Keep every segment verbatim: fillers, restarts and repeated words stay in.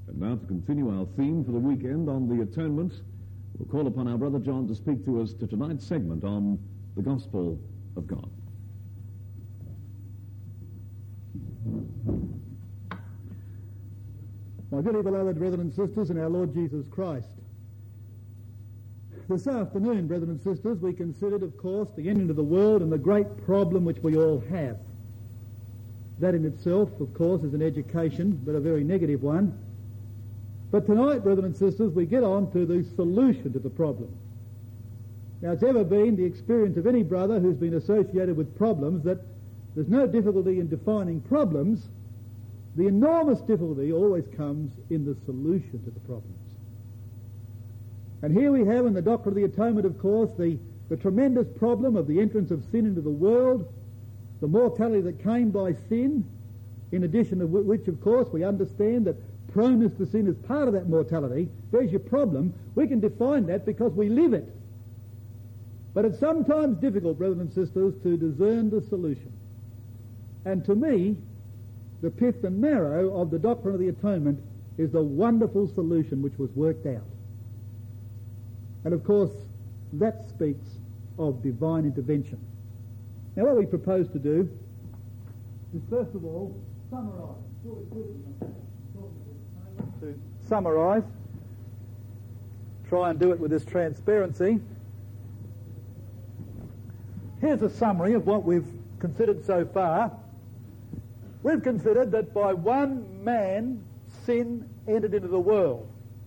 And now, to continue our theme for the weekend on the atonement, we'll call upon our brother John to speak to us to tonight's segment on the gospel of God. My dearly beloved brethren and sisters in our Lord Jesus Christ, this afternoon, brethren and sisters, we considered, of course, the ending of the world and the great problem which we all have. That in itself, of course, is an education, but a very negative one. But tonight, brethren and sisters, we get on to the solution to the problem. Now, it's ever been the experience of any brother who's been associated with problems that there's no difficulty in defining problems. The enormous difficulty always comes in the solution to the problems. And here we have in the doctrine of the atonement, of course, the, the tremendous problem of the entrance of sin into the world, the mortality that came by sin, in addition to which, of course, we understand that proneness to sin is part of that mortality. There's your problem. We can define that because we live it. But it's sometimes difficult, brothers and sisters, to discern the solution. And to me, the pith and marrow of the doctrine of the atonement is the wonderful solution which was worked out. And of course, that speaks of divine intervention. Now, what we propose to do is, first of all, summarise. To summarise, try and do it with this transparency. Here's a summary of what we've considered so far. We've considered that by one man sin entered into the world.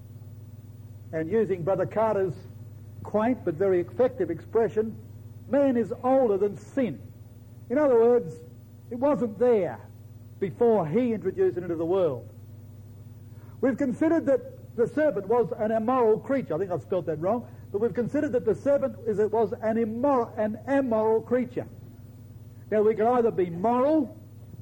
And using Brother Carter's quaint but very effective expression, man is older than sin. In other words, it wasn't there before he introduced it into the world. We've considered that the serpent was an immoral creature. I think I've spelled that wrong. But we've considered that the serpent is, it was an immoral, an amoral creature. Now, we can either be moral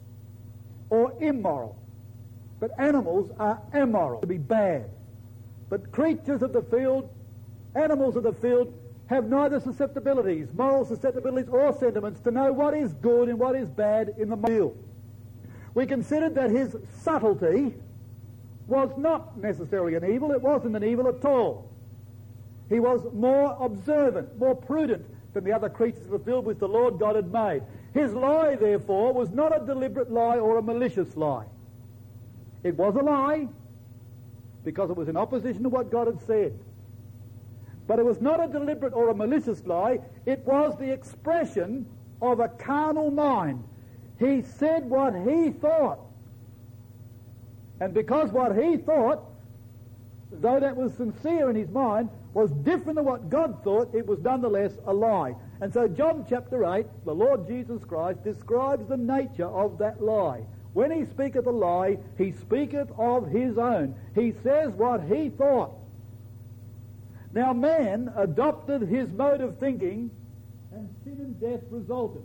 or immoral. But animals are amoral, to be bad. But creatures of the field, animals of the field, have neither susceptibilities, moral susceptibilities or sentiments to know what is good and what is bad in the field. We considered that his subtlety was not necessarily an evil. It wasn't an evil at all. He was more observant, more prudent than the other creatures of the field which the Lord God had made. His lie, therefore, was not a deliberate lie or a malicious lie. It was a lie because it was in opposition to what God had said. But it was not a deliberate or a malicious lie. It was the expression of a carnal mind. He said what he thought. And because what he thought, though that was sincere in his mind, was different than what God thought, it was nonetheless a lie. And so John chapter eight, the Lord Jesus Christ describes the nature of that lie. When he speaketh a lie, he speaketh of his own. He says what he thought. Now man adopted his mode of thinking, and sin and death resulted.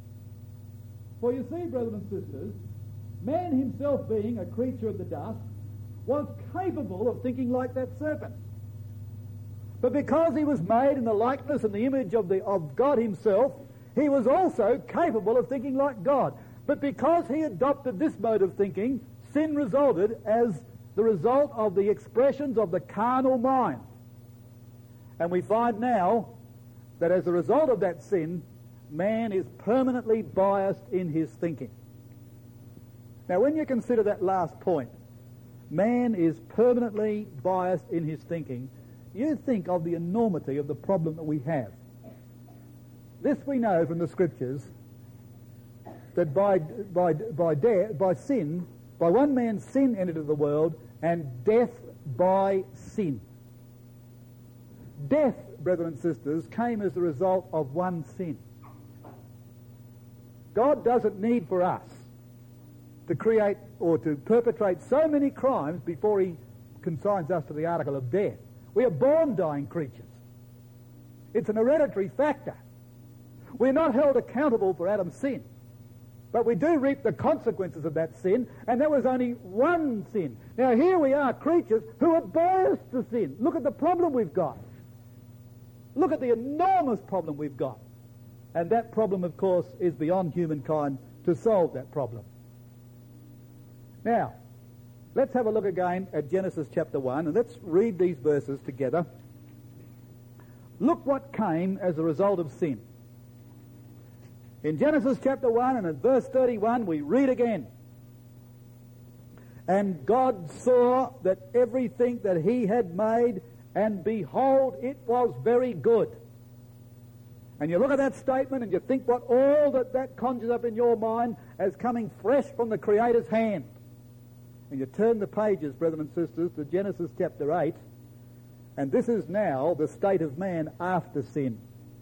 For you see, brothers and sisters, man himself being a creature of the dust was capable of thinking like that serpent. But because he was made in the likeness and the image of, the, of God himself, he was also capable of thinking like God. But because he adopted this mode of thinking, sin resulted as the result of the expressions of the carnal mind. And we find now that as a result of that sin, man is permanently biased in his thinking. Now, when you consider that last point, man is permanently biased in his thinking, you think of the enormity of the problem that we have. This we know from the Scriptures, that by by by de- by sin, by one man's sin entered into the world, and death by sin. Death, brethren and sisters, came as the result of one sin. God doesn't need for us to create or to perpetrate so many crimes before he consigns us to the article of death. We are born dying creatures. It's an hereditary factor. We're not held accountable for Adam's sin, but we do reap the consequences of that sin, and that was only one sin. Now here we are, creatures who are biased to sin. Look at the problem we've got. Look at the enormous problem we've got. And that problem, of course, is beyond humankind to solve that problem. Now, let's have a look again at Genesis chapter one, and let's read these verses together. Look what came as a result of sin. In Genesis chapter one and at verse thirty-one, we read again. And God saw that everything that he had made, and behold, it was very good. And you look at that statement and you think what all that that conjures up in your mind as coming fresh from the Creator's hand. And you turn the pages, brethren and sisters, to Genesis chapter eight, and this is now the state of man after sin.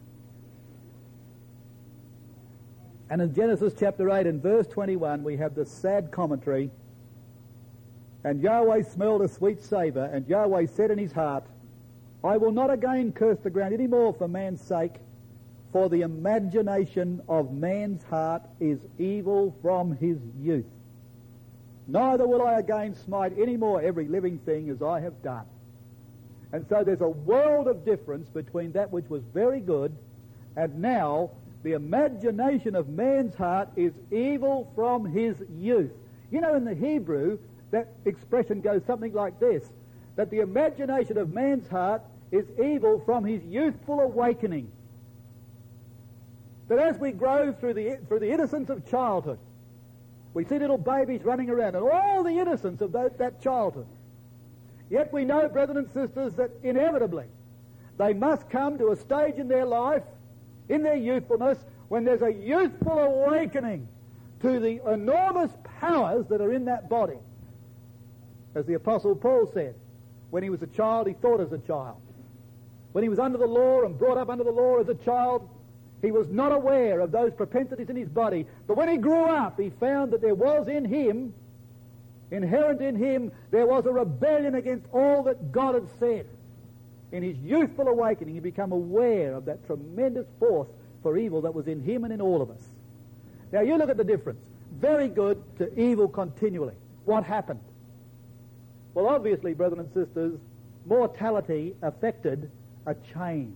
And in Genesis chapter eight and verse twenty-one, we have the sad commentary. And Yahweh smelled a sweet savour, and Yahweh said in his heart, I will not again curse the ground any more for man's sake, for the imagination of man's heart is evil from his youth. Neither will I again smite any more every living thing as I have done. And so there's a world of difference between that which was very good, and now the imagination of man's heart is evil from his youth. You know, in the Hebrew, that expression goes something like this, that the imagination of man's heart is evil from his youthful awakening. That as we grow through the through the innocence of childhood, we see little babies running around and all the innocence of that, that childhood. Yet we know, brethren and sisters, that inevitably they must come to a stage in their life, in their youthfulness, when there's a youthful awakening to the enormous powers that are in that body. As the Apostle Paul said, when he was a child, he thought as a child. When he was under the law and brought up under the law as a child, he was not aware of those propensities in his body. But when he grew up, he found that there was in him, inherent in him, there was a rebellion against all that God had said. In his youthful awakening, he became aware of that tremendous force for evil that was in him and in all of us. Now, you look at the difference. Very good to evil continually. What happened? Well, obviously, brethren and sisters, mortality affected a change.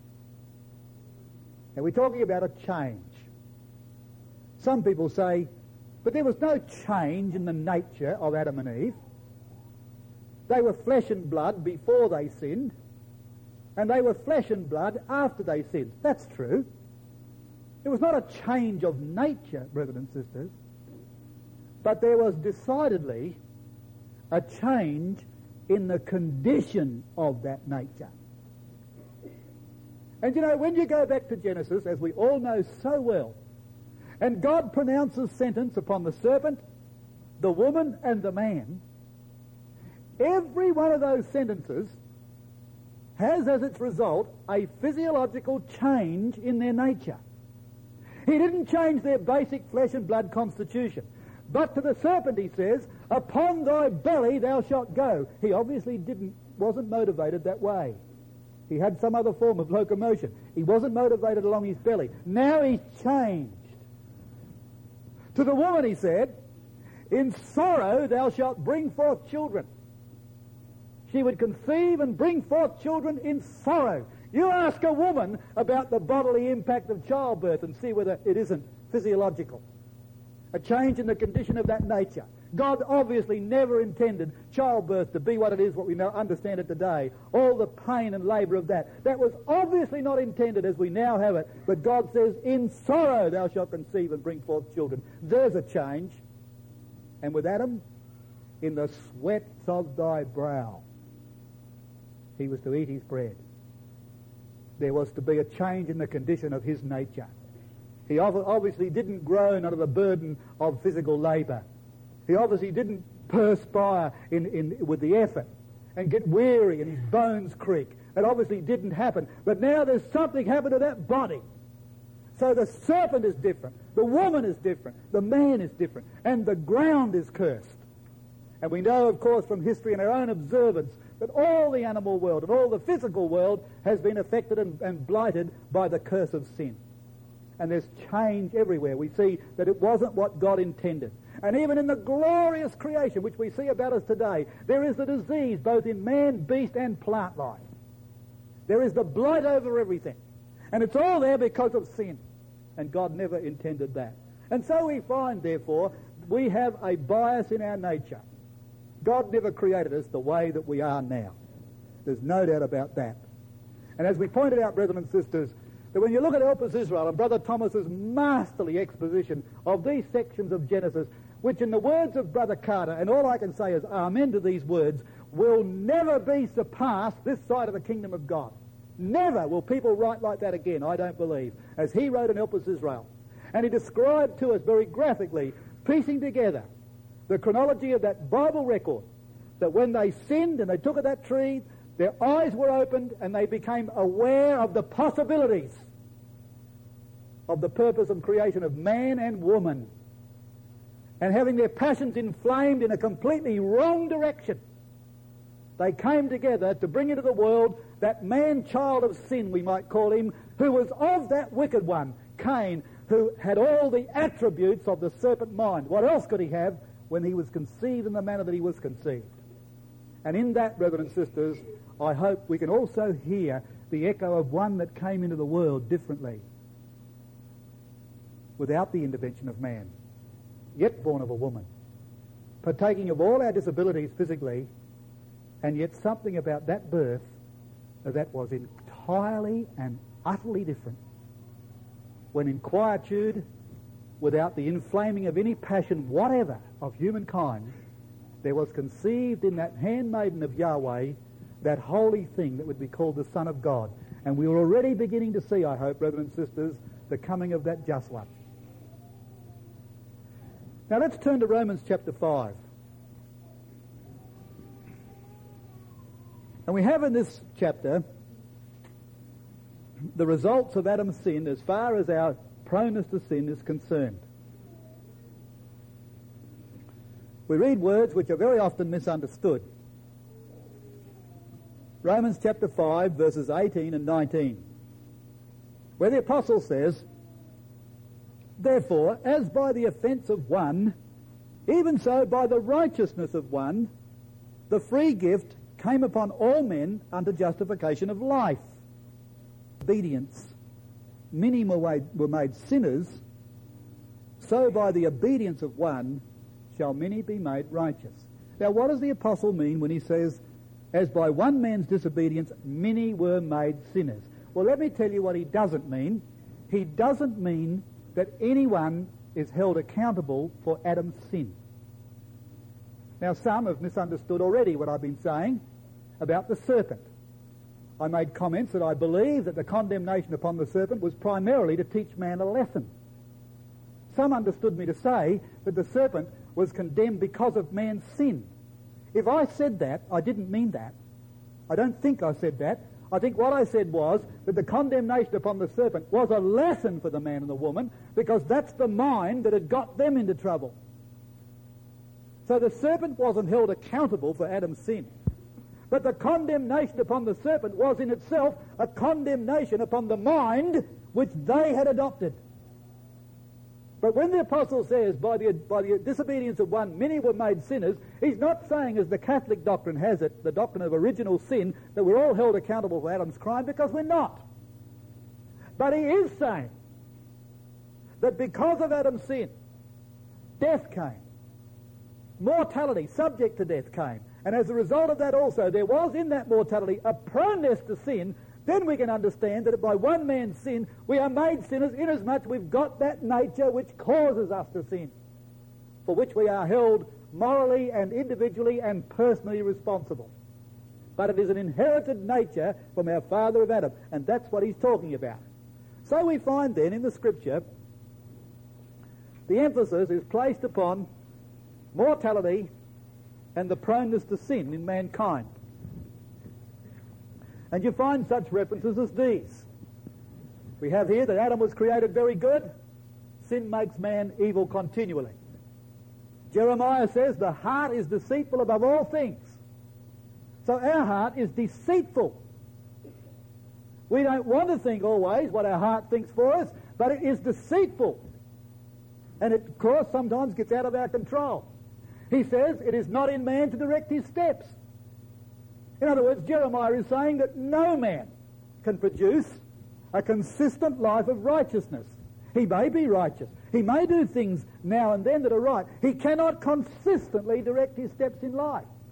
Now, we're talking about a change. Some people say, but there was no change in the nature of Adam and Eve. They were flesh and blood before they sinned, and they were flesh and blood after they sinned. That's true. It was not a change of nature, brethren and sisters, but there was decidedly a change in the condition of that nature. And you know, when you go back to Genesis, as we all know so well, and God pronounces sentence upon the serpent, the woman, and the man, every one of those sentences has as its result a physiological change in their nature. He didn't change their basic flesh and blood constitution. But to the serpent he says, upon thy belly thou shalt go. He obviously didn't, wasn't motivated that way. He had some other form of locomotion. He wasn't motivated along his belly. Now he's changed. To the woman he said, in sorrow thou shalt bring forth children. She would conceive and bring forth children in sorrow. You ask a woman about the bodily impact of childbirth and see whether it isn't physiological. A change in the condition of that nature. God obviously never intended childbirth to be what it is, what we now understand it today. All the pain and labour of that. That was obviously not intended as we now have it. But God says, in sorrow thou shalt conceive and bring forth children. There's a change. And with Adam, in the sweat of thy brow, he was to eat his bread. There was to be a change in the condition of his nature. He obviously didn't groan under the burden of physical labour. He obviously didn't perspire in, in, with the effort and get weary and his bones creak. That obviously didn't happen. But now there's something happened to that body. So the serpent is different. The woman is different. The man is different. And the ground is cursed. And we know, of course, from history and our own observance that all the animal world and all the physical world has been affected and, and blighted by the curse of sin. And there's change everywhere. We see that it wasn't what God intended. And even in the glorious creation which we see about us today, there is the disease both in man, beast, and plant life. There is the blight over everything. And it's all there because of sin. And God never intended that. And so we find, therefore, we have a bias in our nature. God never created us the way that we are now. There's no doubt about that. And as we pointed out, brethren and sisters, that when you look at Elpis Israel and Brother Thomas's masterly exposition of these sections of Genesis, which in the words of Brother Carter, and all I can say is amen to these words, will never be surpassed this side of the kingdom of God. Never will people write like that again, I don't believe, as he wrote in Elpis Israel. And he described to us very graphically, piecing together the chronology of that Bible record, that when they sinned and they took of that tree, their eyes were opened and they became aware of the possibilities of the purpose of creation of man and woman. And having their passions inflamed in a completely wrong direction, they came together to bring into the world that man-child of sin, we might call him, who was of that wicked one, Cain, who had all the attributes of the serpent mind. What else could he have when he was conceived in the manner that he was conceived? And in that, brethren and sisters, I hope we can also hear the echo of one that came into the world differently, without the intervention of man, yet born of a woman, partaking of all our disabilities physically, and yet something about that birth that was entirely and utterly different. When in quietude, without the inflaming of any passion whatever of humankind, there was conceived in that handmaiden of Yahweh that holy thing that would be called the Son of God. And we are already beginning to see, I hope, brethren and sisters, the coming of that just one. Now let's turn to Romans chapter five. And we have in this chapter the results of Adam's sin as far as our proneness to sin is concerned. We read words which are very often misunderstood. Romans chapter five, verses eighteen and nineteen, where the apostle says, "Therefore, as by the offence of one, even so by the righteousness of one, the free gift came upon all men unto justification of life. Obedience, many were made, were made sinners, so by the obedience of one shall many be made righteous." Now, what does the apostle mean when he says, as by one man's disobedience, many were made sinners? Well, let me tell you what he doesn't mean. He doesn't mean that anyone is held accountable for Adam's sin. Now, some have misunderstood already what I've been saying about the serpent. I made comments that I believe that the condemnation upon the serpent was primarily to teach man a lesson. Some understood me to say that the serpent was condemned because of man's sin. If I said that, I didn't mean that. I don't think I said that. I think what I said was that the condemnation upon the serpent was a lesson for the man and the woman, because that's the mind that had got them into trouble. So the serpent wasn't held accountable for Adam's sin. But the condemnation upon the serpent was in itself a condemnation upon the mind which they had adopted. But when the apostle says, by the, by the disobedience of one, many were made sinners, he's not saying, as the Catholic doctrine has it, the doctrine of original sin, that we're all held accountable for Adam's crime, because we're not. But he is saying that because of Adam's sin, death came. Mortality, subject to death, came. And as a result of that also, there was in that mortality a proneness to sin. Then we can understand that by one man's sin, we are made sinners, inasmuch we've got that nature which causes us to sin, for which we are held morally and individually and personally responsible. But it is an inherited nature from our father of Adam, and that's what he's talking about. So we find then in the Scripture, the emphasis is placed upon mortality and the proneness to sin in mankind. And you find such references as these. We have here that Adam was created very good. Sin makes man evil continually. Jeremiah says the heart is deceitful above all things. So our heart is deceitful. We don't want to think always what our heart thinks for us, but it is deceitful. And it, of course, sometimes gets out of our control. He says it is not in man to direct his steps. In other words, Jeremiah is saying that no man can produce a consistent life of righteousness. He may be righteous. He may do things now and then that are right. He cannot consistently direct his steps in life.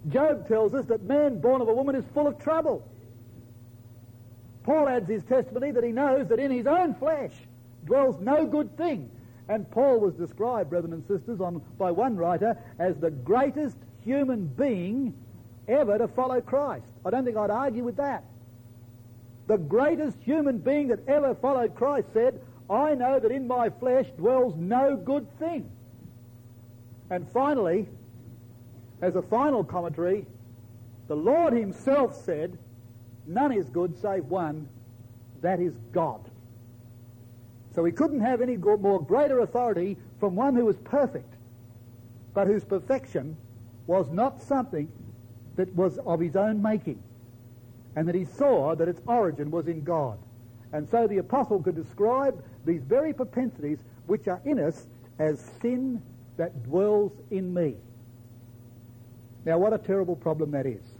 Job tells us that man born of a woman is full of trouble. Paul adds his testimony that he knows that in his own flesh dwells no good thing. And Paul was described, brethren and sisters, on, by one writer as the greatest human being ever to follow Christ. I don't think I'd argue with that. The greatest human being that ever followed Christ said, I know that in my flesh dwells no good thing. And finally, as a final commentary, the Lord himself said, none is good save one, that is God. So he couldn't have any more greater authority from one who was perfect, but whose perfection was not something that was of his own making, and that he saw that its origin was in God. And so the apostle could describe these very propensities which are in us as sin that dwells in me. Now, what a terrible problem that is.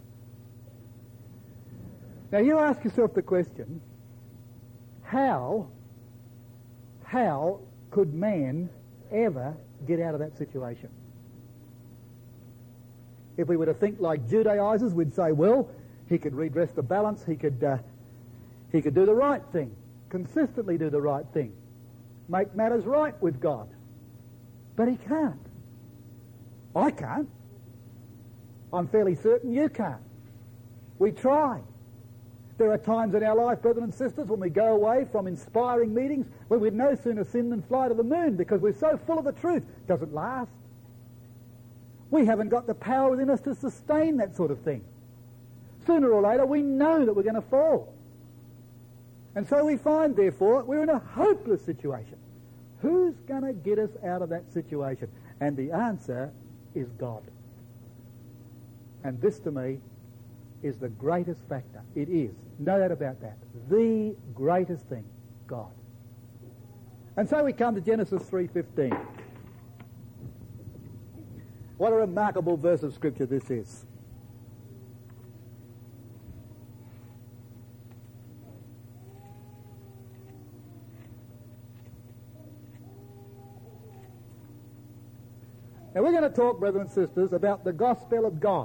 Now, you ask yourself the question, how, how could man ever get out of that situation? If we were to think like Judaizers, we'd say, well, he could redress the balance, he could, uh, he could do the right thing, consistently do the right thing, make matters right with God. But he can't. I can't. I'm fairly certain you can't. We try. There are times in our life, brethren and sisters, when we go away from inspiring meetings when we'd no sooner sin than fly to the moon because we're so full of the truth. It doesn't last. We haven't got the power within us to sustain that sort of thing. Sooner or later, we know that we're going to fall. And so we find, therefore, we're in a hopeless situation. Who's going to get us out of that situation? And the answer is God. And this, to me, is the greatest factor. It is. No doubt about that. The greatest thing, God. And so we come to Genesis three fifteen. What a remarkable verse of Scripture this is. Now we're going to talk, brethren and sisters, about the gospel of God.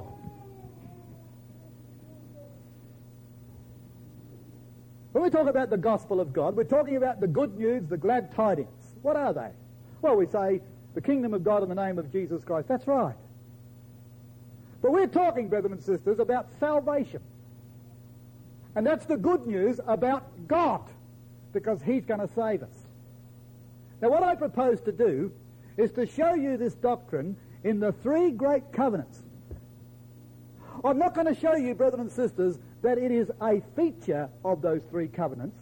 When we talk about the gospel of God, we're talking about the good news, the glad tidings. What are they? Well, we say the kingdom of God in the name of Jesus Christ. That's right. But we're talking, brethren and sisters, about salvation. And that's the good news about God, because he's going to save us. Now, what I propose to do is to show you this doctrine in the three great covenants. I'm not going to show you, brethren and sisters, that it is a feature of those three covenants.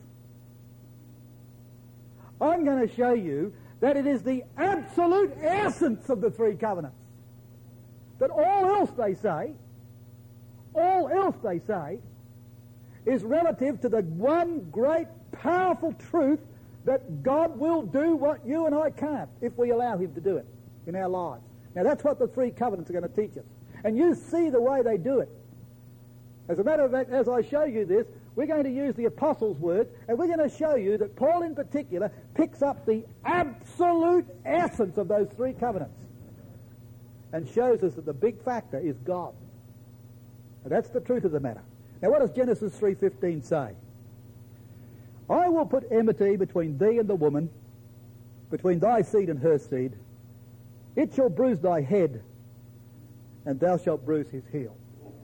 I'm going to show you that it is the absolute essence of the three covenants. That all else they say, all else they say, is relative to the one great powerful truth that God will do what you and I can't if we allow him to do it in our lives. Now that's what the three covenants are going to teach us. And you see the way they do it. As a matter of fact, as I show you this, we're going to use the apostles' words, and we're going to show you that Paul in particular picks up the absolute essence of those three covenants and shows us that the big factor is God. And that's the truth of the matter. Now what does Genesis three fifteen say? I will put enmity between thee and the woman, between thy seed and her seed. It shall bruise thy head, and thou shalt bruise his heel.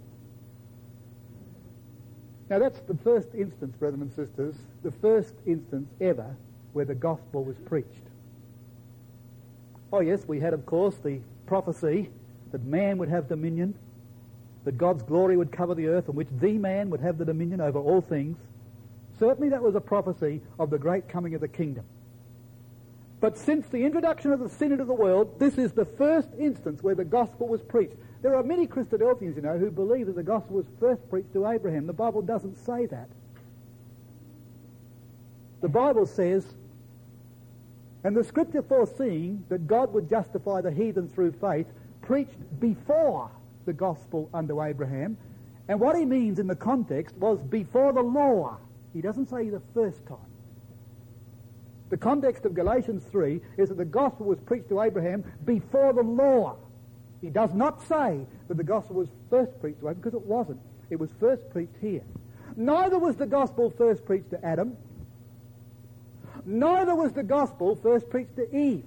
Now that's the first instance, brethren and sisters, the first instance ever where the gospel was preached. Oh yes, we had, of course, the prophecy that man would have dominion, that God's glory would cover the earth, on which the man would have the dominion over all things. Certainly that was a prophecy of the great coming of the kingdom. But since the introduction of the sin into the world, this is the first instance where the gospel was preached. There are many Christadelphians, you know, who believe that the gospel was first preached to Abraham. The Bible doesn't say that. The Bible says, and the scripture foreseeing that God would justify the heathen through faith, preached before the gospel unto Abraham. And what he means in the context was before the law. He doesn't say the first time. The context of Galatians three is that the gospel was preached to Abraham before the law. He does not say that the gospel was first preached to Adam, because it wasn't. It was first preached here. Neither was the gospel first preached to Adam. Neither was the gospel first preached to Eve.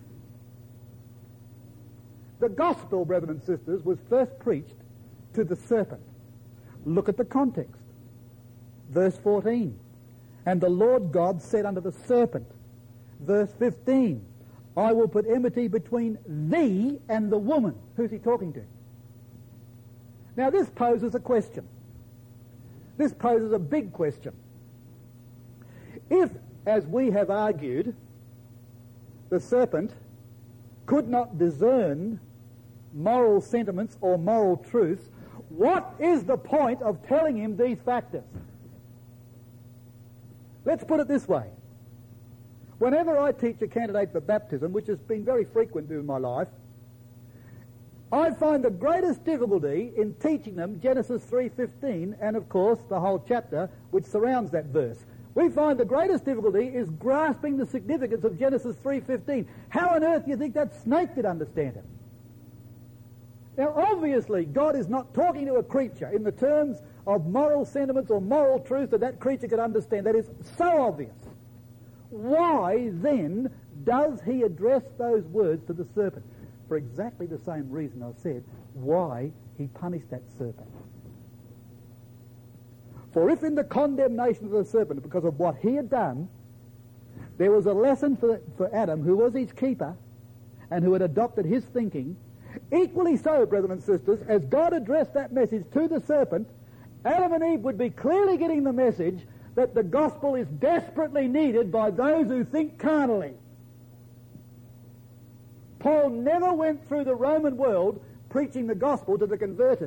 The gospel, brethren and sisters, was first preached to the serpent. Look at the context. Verse fourteen. And the Lord God said unto the serpent, verse fifteen, I will put enmity between thee and the woman. Who's he talking to? Now this poses a question. This poses a big question. If, as we have argued, the serpent could not discern moral sentiments or moral truths, what is the point of telling him these factors? Let's put it this way. Whenever I teach a candidate for baptism, which has been very frequent in my life, I find the greatest difficulty in teaching them Genesis three fifteen and, of course, the whole chapter which surrounds that verse. We find the greatest difficulty is grasping the significance of Genesis three fifteen. How on earth do you think that snake could understand it? Now, obviously, God is not talking to a creature in the terms of moral sentiments or moral truth that that creature could understand. That is so obvious. Why, then, does he address those words to the serpent? For exactly the same reason I said why he punished that serpent. For if in the condemnation of the serpent, because of what he had done, there was a lesson for, for Adam, who was his keeper and who had adopted his thinking, equally so, brethren and sisters, as God addressed that message to the serpent, Adam and Eve would be clearly getting the message that the gospel is desperately needed by those who think carnally. Paul never went through the Roman world preaching the gospel to the converted.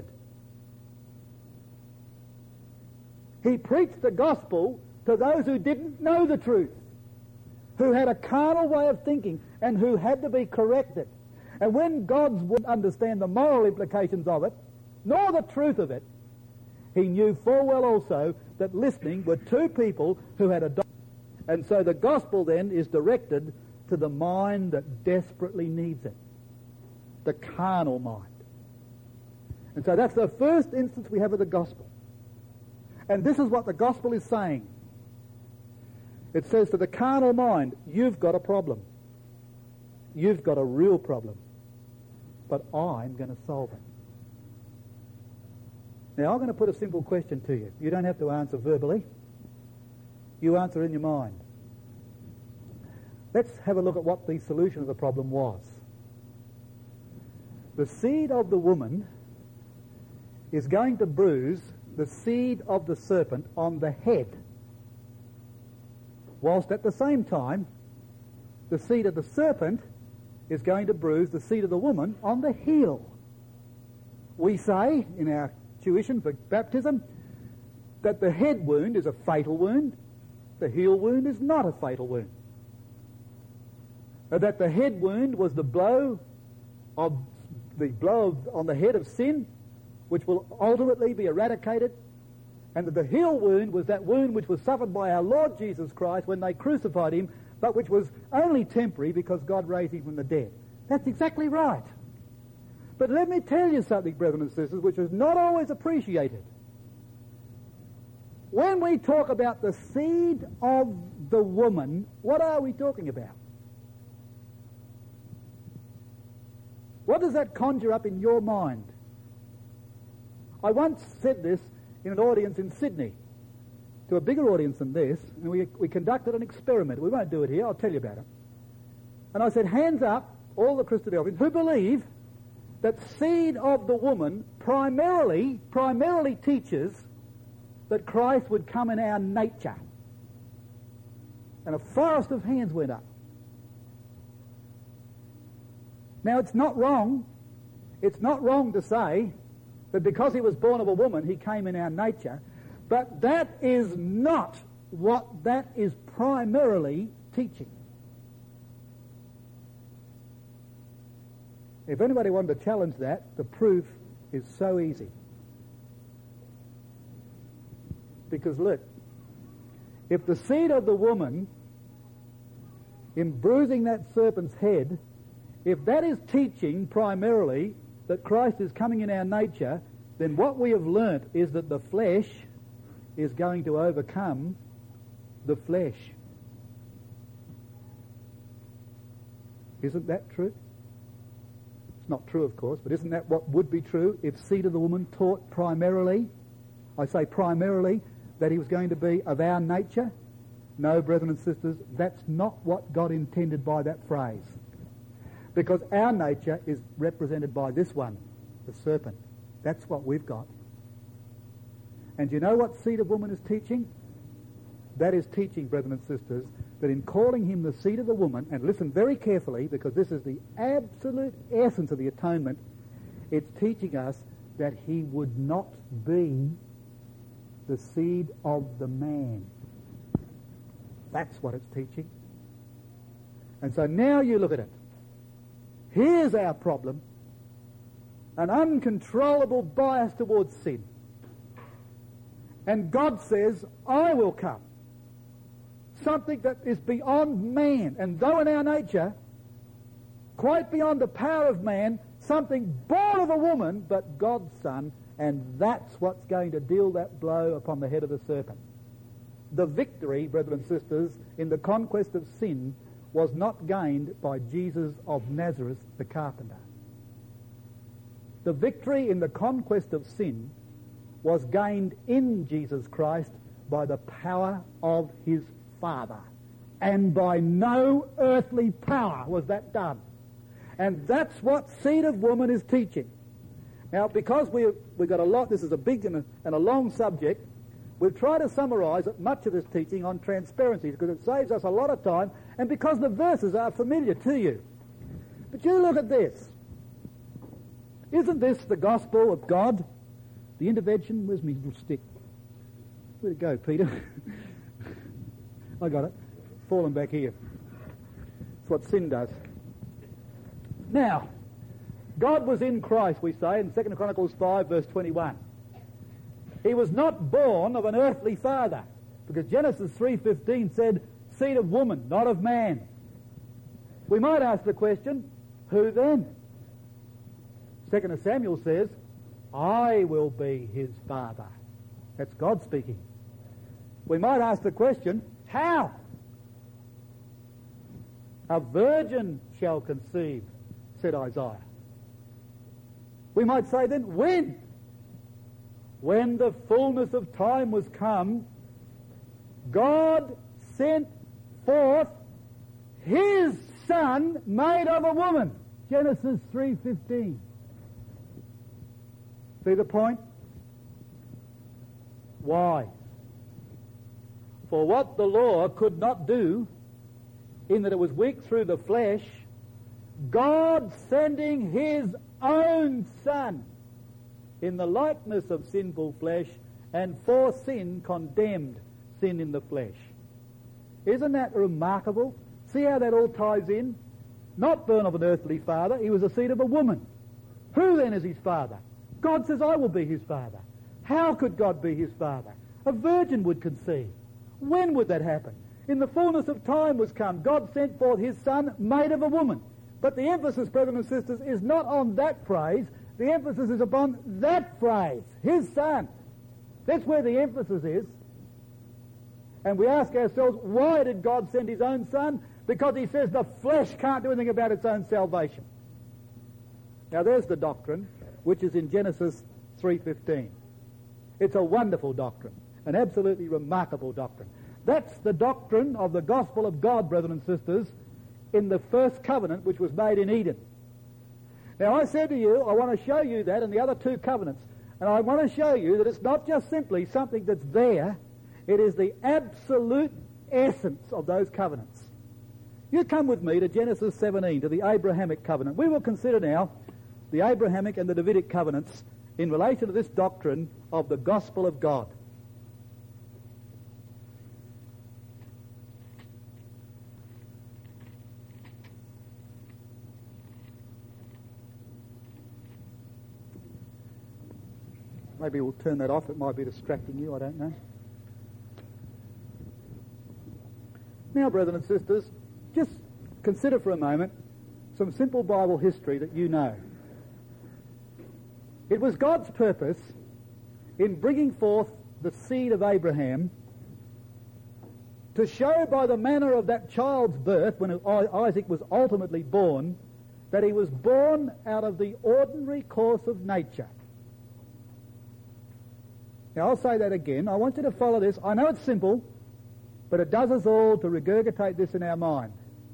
He preached the gospel to those who didn't know the truth, who had a carnal way of thinking and who had to be corrected. And when God wouldn't understand the moral implications of it, nor the truth of it, he knew full well also that listening were two people who had adopted. And so the gospel then is directed to the mind that desperately needs it, the carnal mind. And so that's the first instance we have of the gospel. And this is what the gospel is saying. It says to the carnal mind, you've got a problem. You've got a real problem. But I'm going to solve it. Now, I'm going to put a simple question to you. You don't have to answer verbally. You answer in your mind. Let's have a look at what the solution of the problem was. The seed of the woman is going to bruise the seed of the serpent on the head, whilst at the same time the seed of the serpent is going to bruise the seed of the woman on the heel. We say in our tuition for baptism that the head wound is a fatal wound, the heel wound is not a fatal wound. That the head wound was the blow of the blow of, on the head of sin, which will ultimately be eradicated, and that the heel wound was that wound which was suffered by our Lord Jesus Christ when they crucified him, but which was only temporary because God raised him from the dead. That's exactly right. But let me tell you something, brethren and sisters, which is not always appreciated. When we talk about the seed of the woman, what are we talking about? What does that conjure up in your mind? I once said this in an audience in Sydney, to a bigger audience than this, and we, we conducted an experiment. We won't do it here, I'll tell you about it. And I said, hands up, all the Christadelphians, who believe that seed of the woman primarily, primarily teaches that Christ would come in our nature. And a forest of hands went up. Now, it's not wrong, it's not wrong to say that because he was born of a woman, he came in our nature, but that is not what that is primarily teaching. If anybody wanted to challenge that, the proof is so easy. Because look, if the seed of the woman, in bruising that serpent's head, if that is teaching primarily that Christ is coming in our nature, then what we have learnt is that the flesh is going to overcome the flesh. Isn't that true? It's not true, of course, but isn't that what would be true if seed of the woman taught primarily, I say primarily, that he was going to be of our nature? No, brethren and sisters, that's not what God intended by that phrase. Because our nature is represented by this one, the serpent. That's what we've got. And you know what seed of woman is teaching? That is teaching, brethren and sisters, that in calling him the seed of the woman, and listen very carefully because this is the absolute essence of the atonement, it's teaching us that he would not be the seed of the man. That's what it's teaching. And so now you look at it. Here's our problem. An uncontrollable bias towards sin. And God says, I will come. Something that is beyond man. And though in our nature, quite beyond the power of man, something born of a woman, but God's son, and that's what's going to deal that blow upon the head of the serpent. The victory, brethren and sisters, in the conquest of sin was not gained by Jesus of Nazareth, the carpenter. The victory in the conquest of sin was gained in Jesus Christ by the power of his Father. And by no earthly power was that done. And that's what seed of woman is teaching. Now, because we, we've got a lot, this is a big and a, and a long subject, we've tried to summarise much of this teaching on transparency because it saves us a lot of time and because the verses are familiar to you. But you look at this. Isn't this the gospel of God? The intervention, where's my little stick? Where'd it go, Peter? I got it. Fallen back here. That's what sin does. Now, God was in Christ, we say, in Second Chronicles five, verse twenty-one. He was not born of an earthly father, because Genesis three fifteen said, seed of woman, not of man. We might ask the question, who then? Second Samuel says, I will be his father. That's God speaking. We might ask the question, how? A virgin shall conceive, said Isaiah. We might say then, when? When the fullness of time was come, God sent forth his son made of a woman. Genesis three fifteen. See the point? Why? For what the law could not do, in that it was weak through the flesh, God sending his own Son in the likeness of sinful flesh, and for sin condemned sin in the flesh. Isn't that remarkable? See how that all ties in? Not born of an earthly father, he was the seed of a woman. Who then is his father? God says, I will be his father. How could God be his father? A virgin would conceive. When would that happen? In the fullness of time was come. God sent forth his son made of a woman. But the emphasis, brothers and sisters, is not on that phrase. The emphasis is upon that phrase, his son. That's where the emphasis is. And we ask ourselves, why did God send his own son? Because he says the flesh can't do anything about its own salvation. Now there's the doctrine, which is in Genesis three fifteen. It's a wonderful doctrine, an absolutely remarkable doctrine. That's the doctrine of the gospel of God, brethren and sisters, in the first covenant which was made in Eden. Now I said to you, I want to show you that in the other two covenants. And I want to show you that it's not just simply something that's there, it is the absolute essence of those covenants. You come with me to Genesis seventeen, to the Abrahamic covenant. We will consider now the Abrahamic and the Davidic covenants in relation to this doctrine of the gospel of God. Maybe we'll turn that off. It might be distracting you. I don't know. Now, brethren and sisters, just consider for a moment some simple Bible history that you know. It was God's purpose in bringing forth the seed of Abraham to show by the manner of that child's birth, when Isaac was ultimately born, that he was born out of the ordinary course of nature. Now, I'll say that again. I want you to follow this. I know it's simple, but it does us all to regurgitate this in our mind.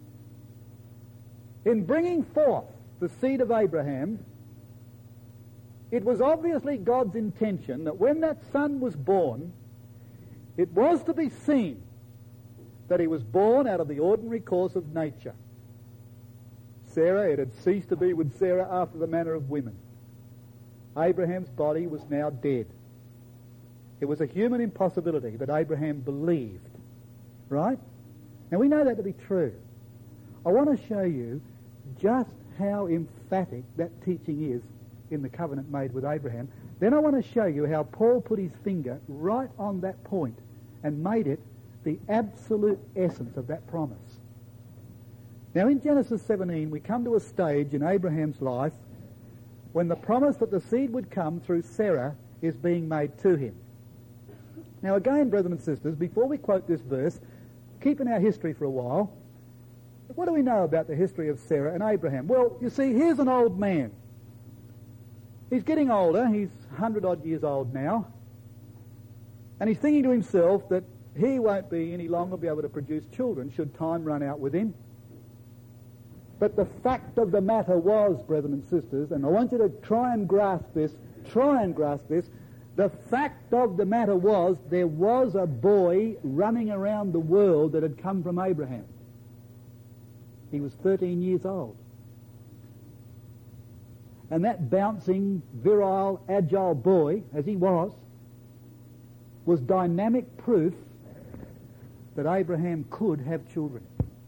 In bringing forth the seed of Abraham, it was obviously God's intention that when that son was born, it was to be seen that he was born out of the ordinary course of nature. Sarah, it had ceased to be with Sarah after the manner of women. Abraham's body was now dead. It was a human impossibility that Abraham believed. Right? Now we know that to be true. I want to show you just how emphatic that teaching is in the covenant made with Abraham. Then I want to show you how Paul put his finger right on that point and made it the absolute essence of that promise. Now in Genesis seventeen we come to a stage in Abraham's life when the promise that the seed would come through Sarah is being made to him. Now again, brethren and sisters, before we quote this verse, keep in our history for a while. What do we know about the history of Sarah and Abraham? Well, you see, here's an old man. He's getting older. He's one hundred odd years old now. And he's thinking to himself that he won't be any longer be able to produce children should time run out with him. But the fact of the matter was, brethren and sisters, and I want you to try and grasp this, try and grasp this, the fact of the matter was there was a boy running around the world that had come from Abraham. He was thirteen years old. And that bouncing, virile, agile boy, as he was, was dynamic proof that Abraham could have children.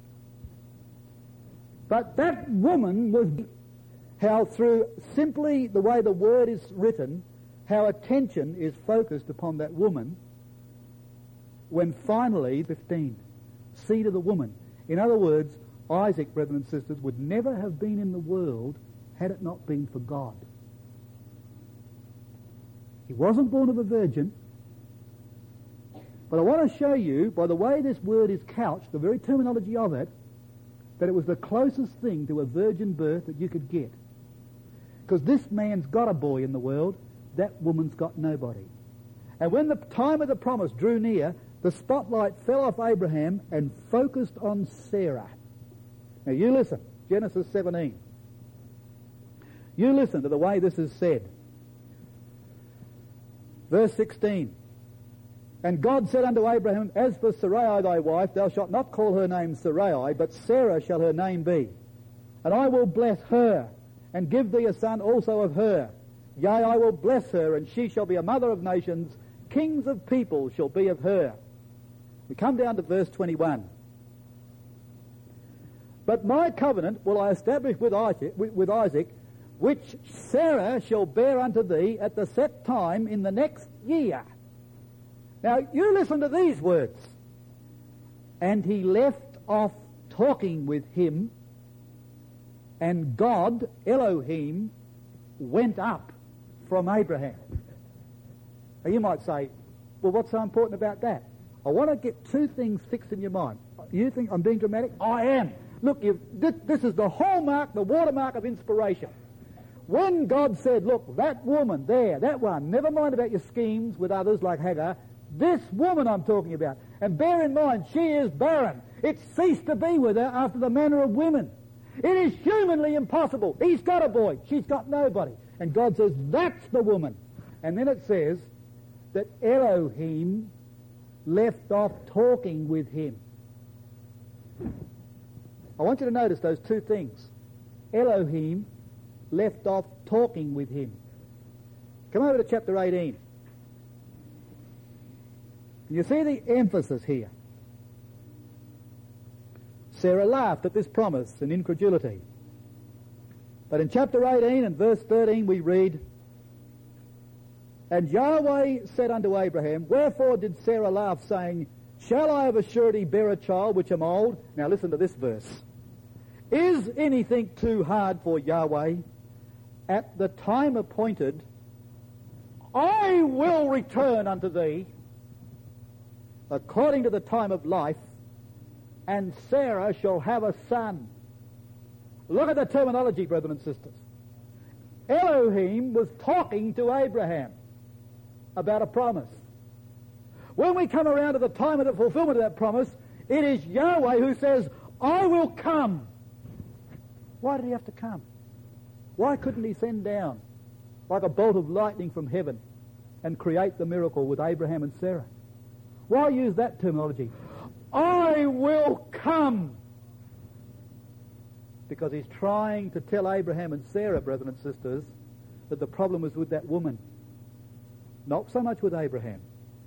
But that woman was how through simply the way the word is written, how attention is focused upon that woman when finally, fifteen, seed of the woman. In other words, Isaac, brethren and sisters, would never have been in the world had it not been for God. He wasn't born of a virgin, but I want to show you, by the way this word is couched, the very terminology of it, that it was the closest thing to a virgin birth that you could get. Because this man's got a boy in the world, that woman's got nobody. And when the time of the promise drew near, the spotlight fell off Abraham and focused on Sarah. Now you listen, Genesis seventeen. You listen to the way this is said. Verse sixteen. And God said unto Abraham, As for Sarai thy wife, thou shalt not call her name Sarai, but Sarah shall her name be. And I will bless her, and give thee a son also of her. Yea, I will bless her, and she shall be a mother of nations. Kings of people shall be of her. We come down to verse twenty-one. But my covenant will I establish with Isaac, with Isaac, which Sarah shall bear unto thee at the set time in the next year. Now, you listen to these words. And he left off talking with him, and God, Elohim, went up from Abraham. Now, you might say, well, what's so important about that? I want to get two things fixed in your mind. You think I'm being dramatic? I am. Look, you've, this, this is the hallmark, the watermark of inspiration. When God said, look, that woman there, that one, never mind about your schemes with others like Hagar, this woman I'm talking about. And bear in mind, she is barren. It ceased to be with her after the manner of women. It is humanly impossible. He's got a boy. She's got nobody. And God says, that's the woman. And then it says that Elohim left off talking with him. I want you to notice those two things. Elohim left off talking with him. Come over to chapter eighteen. You see the emphasis here. Sarah laughed at this promise in incredulity. But in chapter eighteen and verse thirteen we read, And Yahweh said unto Abraham, Wherefore did Sarah laugh, saying, Shall I of a surety bear a child which am old? Now listen to this verse. Is anything too hard for Yahweh? At the time appointed I will return unto thee according to the time of life, and Sarah shall have a son. Look at the terminology, brethren and sisters. Elohim was talking to Abraham about a promise. When we come around to the time of the fulfillment of that promise, it is Yahweh who says, I will come. Why did he have to come? Why couldn't he send down like a bolt of lightning from heaven and create the miracle with Abraham and Sarah? Why use that terminology? I will come. Because he's trying to tell Abraham and Sarah, brethren and sisters, that the problem was with that woman, not so much with Abraham,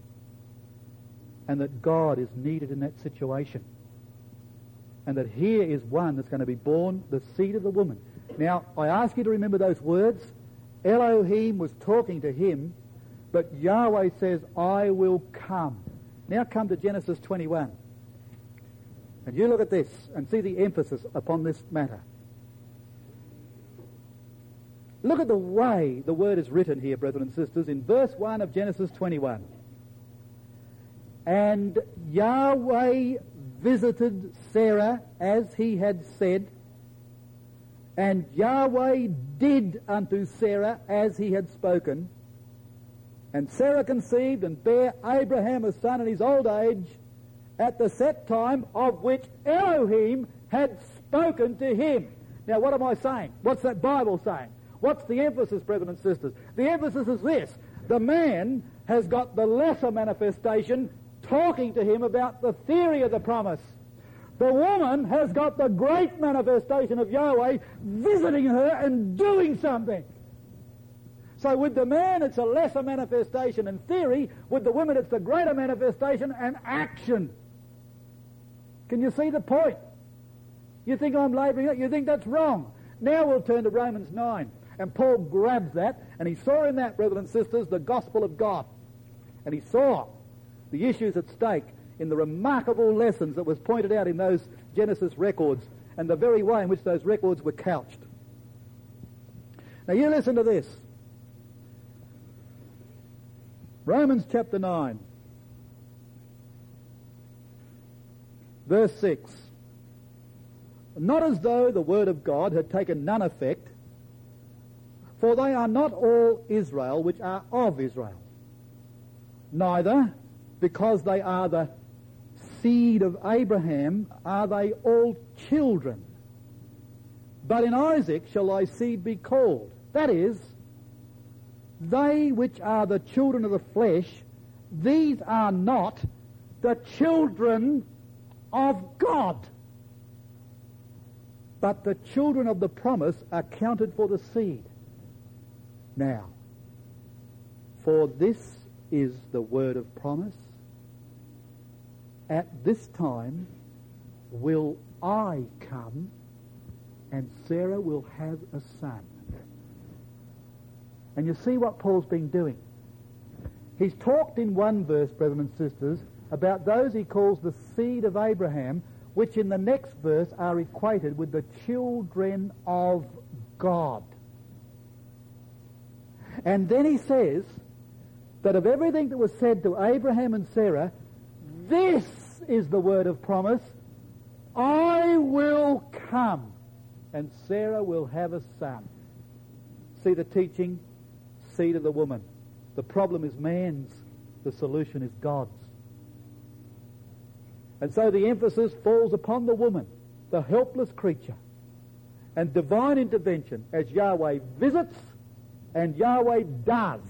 and that God is needed in that situation, and that here is one that's going to be born, the seed of the woman. Now, I ask you to remember those words. Elohim was talking to him, but Yahweh says, I will come. Now come to Genesis twenty-one. And you look at this and see the emphasis upon this matter. Look at the way the word is written here, brethren and sisters, in verse one of Genesis twenty-one. And Yahweh visited Sarah as he had said, and Yahweh did unto Sarah as he had spoken. And Sarah conceived and bare Abraham a son in his old age, at the set time of which Elohim had spoken to him. Now, what am I saying? What's that Bible saying? What's the emphasis, brethren and sisters? The emphasis is this. The man has got the lesser manifestation talking to him about the theory of the promise. The woman has got the great manifestation of Yahweh visiting her and doing something. So with the man, it's a lesser manifestation and theory. With the woman, it's the greater manifestation and action. Can you see the point? You think I'm labouring it? You think that's wrong? Now we'll turn to Romans nine. And Paul grabs that, and he saw in that, brethren and sisters, the gospel of God. And he saw the issues at stake in the remarkable lessons that was pointed out in those Genesis records and the very way in which those records were couched. Now you listen to this. Romans chapter nine, verse six. Not as though the word of God had taken none effect, for they are not all Israel which are of Israel. Neither, because they are the seed of Abraham, are they all children. But in Isaac shall thy seed be called. That is, they which are the children of the flesh, these are not the children of God, but the children of the promise are counted for the seed. Now, for this is the word of promise. At this time will I come, and Sarah will have a son. And you see what Paul's been doing. He's talked in one verse, brethren and sisters, about those he calls the seed of Abraham, which in the next verse are equated with the children of God. And then he says that of everything that was said to Abraham and Sarah, this is the word of promise, I will come, and Sarah will have a son. See the teaching? Seed of the woman. The problem is man's. The solution is God's. And so the emphasis falls upon the woman, the helpless creature, and divine intervention as Yahweh visits and Yahweh does.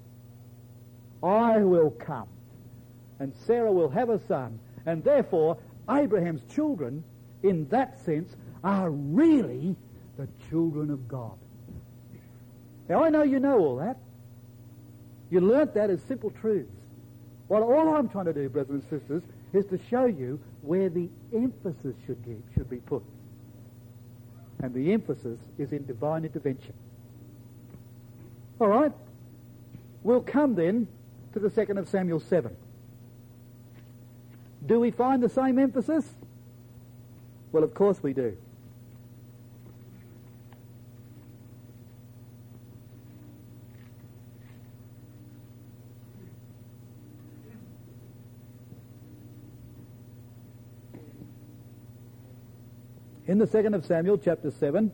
I will come, and Sarah will have a son, and therefore Abraham's children, in that sense, are really the children of God. Now, I know you know all that. You learnt that as simple truths. Well, all I'm trying to do, brothers and sisters, is to show you where the emphasis should be, should be put. And the emphasis is in divine intervention. All right. We'll come then to the second of Samuel seven. Do we find the same emphasis? Well, of course we do. In the second of Samuel, chapter seven,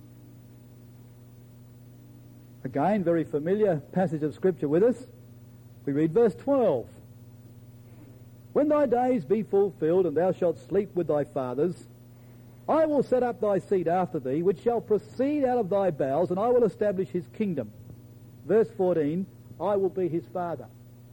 again, very familiar passage of Scripture with us, we read verse twelve. When thy days be fulfilled, and thou shalt sleep with thy fathers, I will set up thy seed after thee, which shall proceed out of thy bowels, and I will establish his kingdom. Verse fourteen, I will be his father.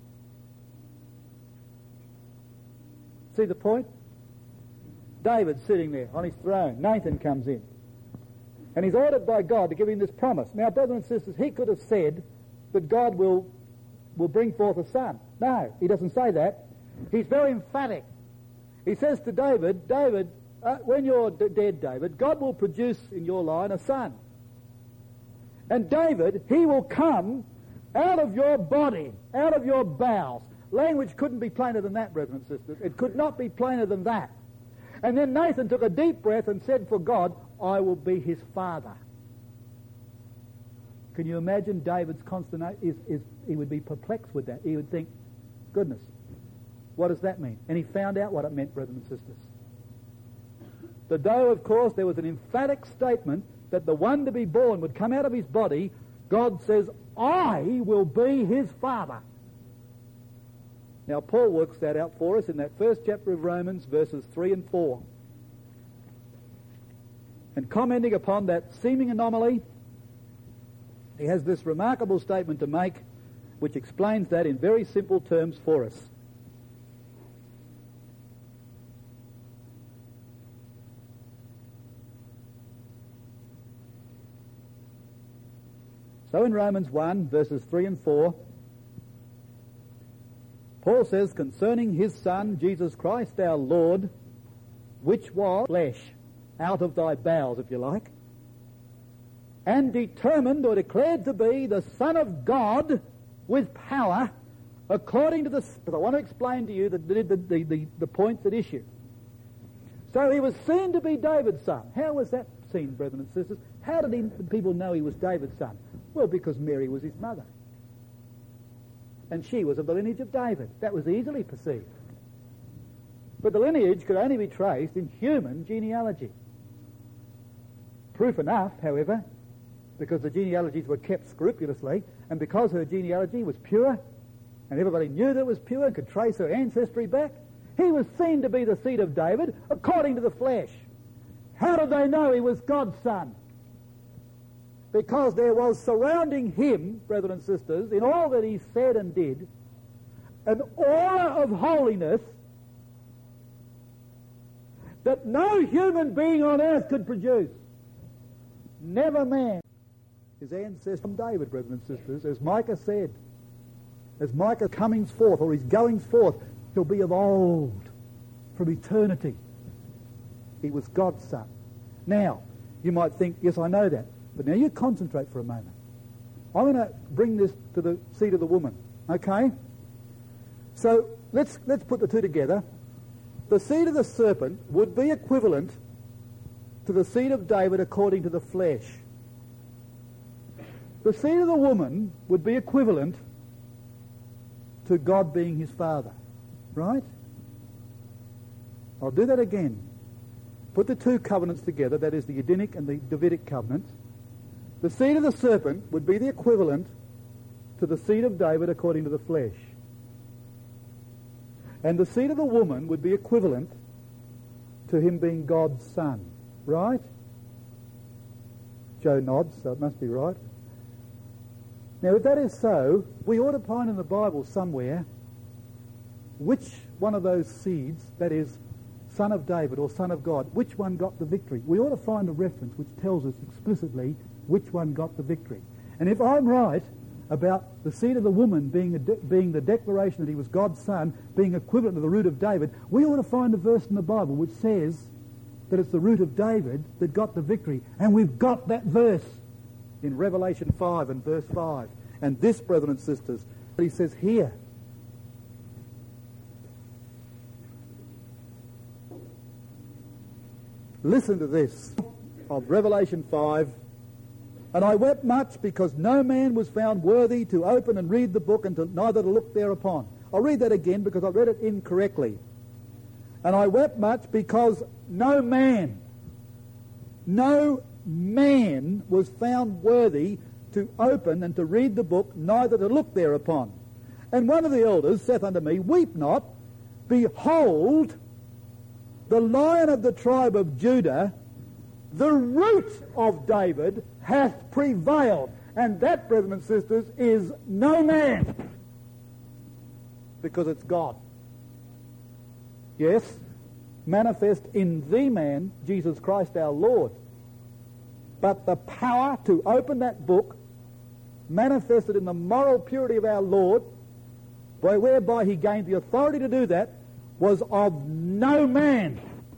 See the point? David's sitting there on his throne. Nathan comes in. And he's ordered by God to give him this promise. Now, brothers and sisters, he could have said that God will, will bring forth a son. No, he doesn't say that. He's very emphatic. He says to David, David, uh, when you're d- dead, David, God will produce in your line a son. And David, he will come out of your body, out of your bowels. Language couldn't be plainer than that, brothers and sisters. It could not be plainer than that. And then Nathan took a deep breath and said for God, I will be his father. Can you imagine David's consternation? Is, is, he would be perplexed with that. He would think, goodness, what does that mean? And he found out what it meant, brothers and sisters. That though, of course, there was an emphatic statement that the one to be born would come out of his body, God says, I will be his father. Now, Paul works that out for us in that first chapter of Romans, verses three and four. And commenting upon that seeming anomaly, he has this remarkable statement to make, which explains that in very simple terms for us. So in Romans one, verses three and four, Paul says, concerning his Son, Jesus Christ our Lord, which was flesh, out of thy bowels, if you like, and determined or declared to be the Son of God with power, according to the... But I want to explain to you the, the, the, the, the points at issue. So he was seen to be David's son. How was that seen, brethren and sisters? How did he, people know he was David's son? Well, because Mary was his mother. And she was of the lineage of David. That was easily perceived. But the lineage could only be traced in human genealogy. Proof enough, however, because the genealogies were kept scrupulously, and because her genealogy was pure, and everybody knew that it was pure and could trace her ancestry back, he was seen to be the seed of David according to the flesh. How did they know he was God's son? Because there was surrounding him, brethren and sisters, in all that he said and did, an aura of holiness that no human being on earth could produce. Never man. His ancestor from David, brethren and sisters, as Micah said, as Micah comings forth, or his goings forth, he'll be of old, from eternity. He was God's son. Now, you might think, yes, I know that. But now you concentrate for a moment. I'm going to bring this to the seed of the woman, okay? So let's let's put the two together. The seed of the serpent would be equivalent to the seed of David according to the flesh. The seed of the woman would be equivalent to God being his father, right? I'll do that again. Put the two covenants together, that is the Edenic and the Davidic covenant. The seed of the serpent would be the equivalent to the seed of David according to the flesh. And the seed of the woman would be equivalent to him being God's son. Right? Joe nods, so it must be right. Now, if that is so, we ought to find in the Bible somewhere which one of those seeds, that is, son of David or son of God, which one got the victory. We ought to find a reference which tells us explicitly which one got the victory. And if I'm right about the seed of the woman being, a de- being the declaration that he was God's son, being equivalent to the root of David, we ought to find a verse in the Bible which says that it's the root of David that got the victory. And we've got that verse in Revelation five and verse five. And this, brethren and sisters, he says here, listen to this, of Revelation five. And I wept much because no man was found worthy to open and read the book and to, neither to look thereupon. I'll read that again because I read it incorrectly. And I wept much because no man no man was found worthy to open and to read the book, neither to look thereupon. And one of the elders saith unto me, Weep not, behold, the Lion of the tribe of Judah, the root of David, hath prevailed. And that, brethren and sisters, is no man, because it's God. Yes, manifest in the man, Jesus Christ our Lord. But the power to open that book, manifested in the moral purity of our Lord, by whereby he gained the authority to do that, was of no man.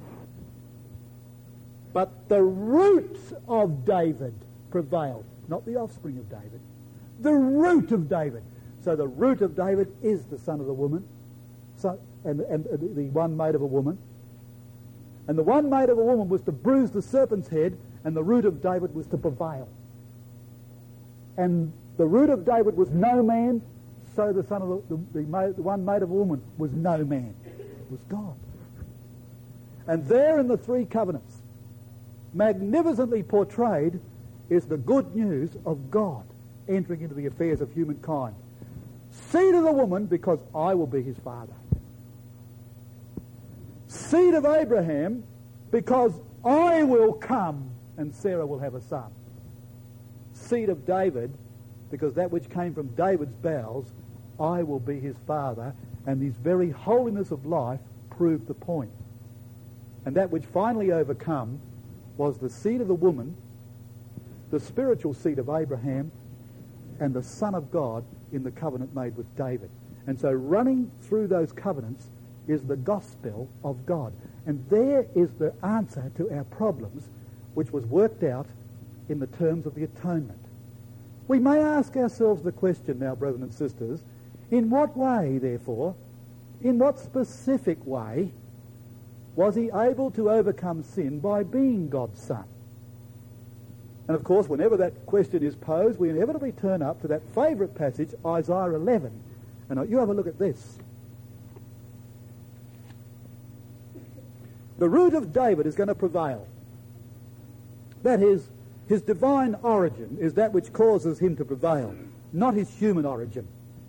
But the root of David prevailed. Not the offspring of David. The root of David. So the root of David is the son of the woman, so, and, and the one made of a woman. And the one made of a woman was to bruise the serpent's head, and the root of David was to prevail. And the root of David was no man, so the son of the, the, the, made, the one made of a woman was no man. It was God. And there in the three covenants, magnificently portrayed, is the good news of God entering into the affairs of humankind. Seed of the woman, because I will be his father. Seed of Abraham, because I will come and Sarah will have a son. Seed of David, because that which came from David's bowels, I will be his father, and his very holiness of life proved the point. And that which finally overcome was the seed of the woman, the spiritual seed of Abraham, and the Son of God in the covenant made with David. And so running through those covenants is the gospel of God. And there is the answer to our problems, which was worked out in the terms of the atonement. We may ask ourselves the question now, brothers and sisters, in what way, therefore, in what specific way was he able to overcome sin by being God's Son? And of course, whenever that question is posed, we inevitably turn up to that favourite passage, Isaiah eleven. And you have a look at this. The root of David is going to prevail. That is, his divine origin is that which causes him to prevail, not his human origin.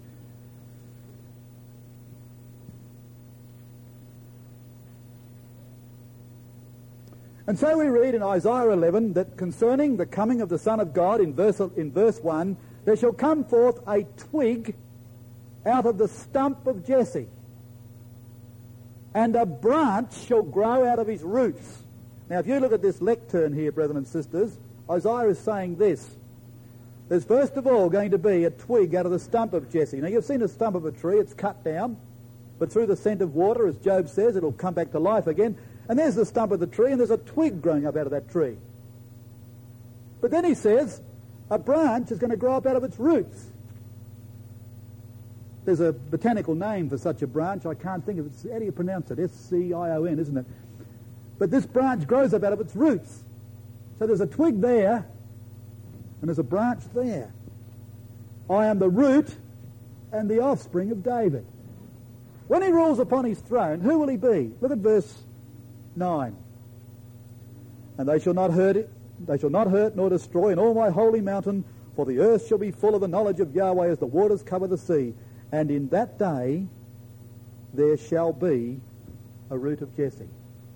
And so we read in Isaiah eleven that concerning the coming of the Son of God, in verse, in verse one, there shall come forth a twig out of the stump of Jesse, and a branch shall grow out of his roots. Now, if you look at this lectern here, brethren and sisters, Isaiah is saying this. There's first of all going to be a twig out of the stump of Jesse. Now, you've seen a stump of a tree. It's cut down, but through the scent of water, as Job says, it'll come back to life again. And there's the stump of the tree, and there's a twig growing up out of that tree. But then he says, a branch is going to grow up out of its roots. There's a botanical name for such a branch. I can't think of it. How do you pronounce it? S C I O N, isn't it? But this branch grows up out of its roots. So there's a twig there, and there's a branch there. I am the root and the offspring of David. When he rules upon his throne, who will he be? Look at verse nine. And they shall not hurt it, they shall not hurt nor destroy in all my holy mountain, for the earth shall be full of the knowledge of Yahweh as the waters cover the sea. And in that day there shall be a root of Jesse.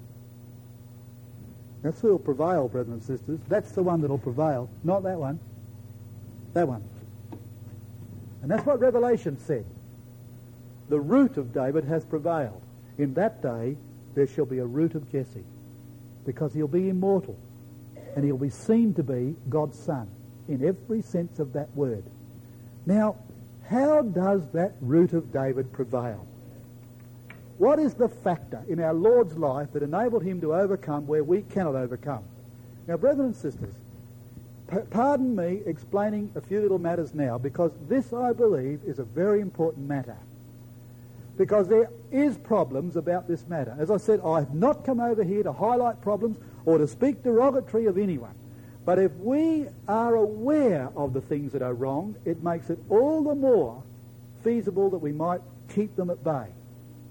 That's who will prevail, brothers and sisters. That's the one that will prevail, not that one. That one. And that's what Revelation said. The root of David has prevailed. In that day there shall be a root of Jesse, because he'll be immortal, and he'll be seen to be God's Son in every sense of that word. Now, how does that root of David prevail? What is the factor in our Lord's life that enabled him to overcome where we cannot overcome? Now, brethren and sisters, p- pardon me explaining a few little matters now, because this, I believe, is a very important matter. Because there is problems about this matter. As I said, I have not come over here to highlight problems or to speak derogatory of anyone. But if we are aware of the things that are wrong, it makes it all the more feasible that we might keep them at bay.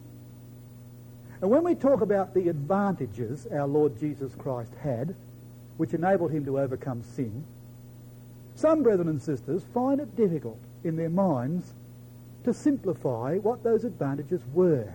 And when we talk about the advantages our Lord Jesus Christ had, which enabled him to overcome sin, some brethren and sisters find it difficult in their minds to simplify what those advantages were.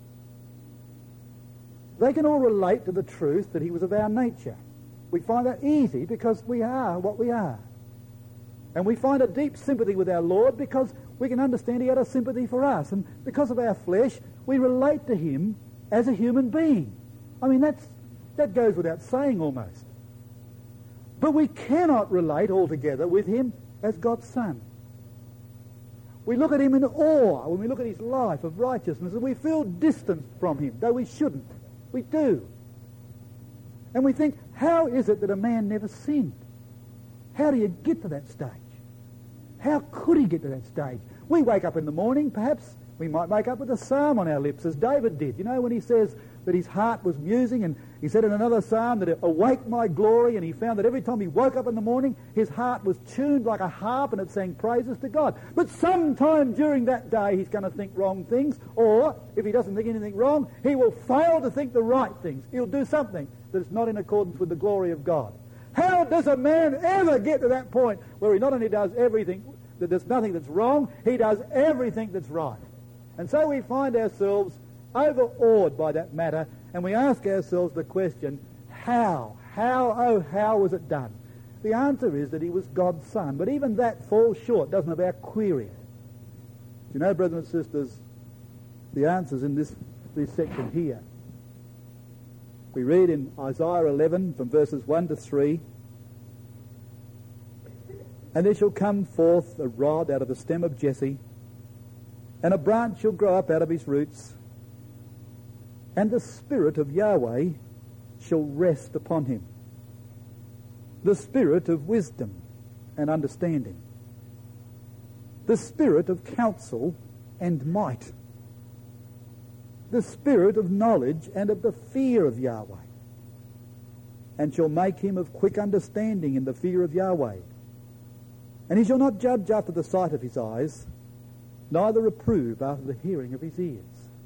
They can all relate to the truth that he was of our nature. We find that easy because we are what we are. And we find a deep sympathy with our Lord because we can understand he had a sympathy for us. And because of our flesh, we relate to him as a human being. I mean, that's, that goes without saying almost. But we cannot relate altogether with him as God's Son. We look at him in awe when we look at his life of righteousness, and we feel distant from him, though we shouldn't. We do. And we think, how is it that a man never sinned? How do you get to that stage? How could he get to that stage? We wake up in the morning, perhaps we might wake up with a psalm on our lips, as David did. You know, when he says that his heart was musing, and he said in another psalm that, awake my glory, and he found that every time he woke up in the morning, his heart was tuned like a harp and it sang praises to God. But sometime during that day, he's going to think wrong things, or if he doesn't think anything wrong, he will fail to think the right things. He'll do something that's not in accordance with the glory of God. How does a man ever get to that point where he not only does everything, that there's nothing that's wrong, he does everything that's right? And so we find ourselves overawed by that matter, and we ask ourselves the question, how? How, oh, how was it done? The answer is that he was God's Son, but even that falls short, doesn't it, of our query. You know, brothers and sisters, the answer's in this, this section here. We read in Isaiah eleven from verses one to three, and there shall come forth a rod out of the stem of Jesse, and a branch shall grow up out of his roots, and the Spirit of Yahweh shall rest upon him, the Spirit of wisdom and understanding, the Spirit of counsel and might, the Spirit of knowledge and of the fear of Yahweh, and shall make him of quick understanding in the fear of Yahweh. And he shall not judge after the sight of his eyes, neither reprove after the hearing of his ears.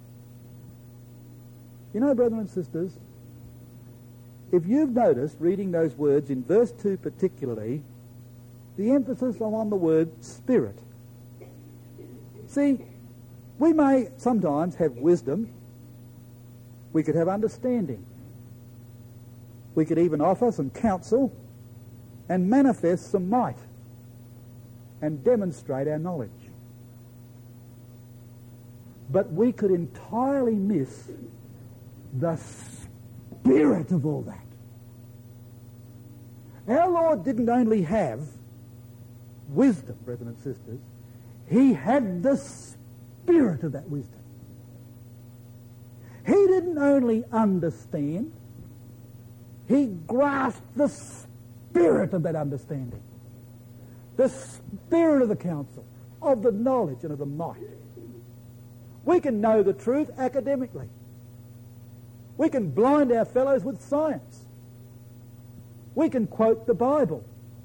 You know, brothers and sisters, if you've noticed, reading those words in verse two particularly, the emphasis on the word Spirit. See, we may sometimes have wisdom, we could have understanding, we could even offer some counsel and manifest some might and demonstrate our knowledge. But we could entirely miss the spirit of all that. Our Lord didn't only have wisdom, brethren and sisters, he had the spirit of that wisdom. He didn't only understand, he grasped the spirit of that understanding, the spirit of the counsel, of the knowledge and of the might. We can know the truth academically. We can blind our fellows with science. We can quote the Bible.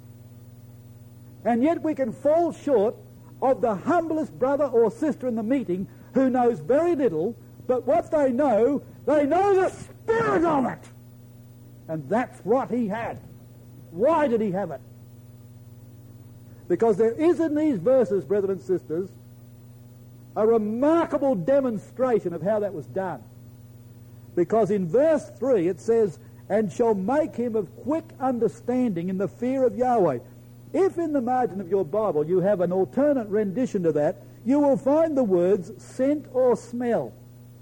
And yet we can fall short of the humblest brother or sister in the meeting who knows very little, but what they know, they know the spirit of it. And that's what he had. Why did he have it? Because there is in these verses, brethren and sisters, a remarkable demonstration of how that was done. Because in verse three it says, and shall make him of quick understanding in the fear of Yahweh. If in the margin of your Bible you have an alternate rendition to that, you will find the words scent or smell.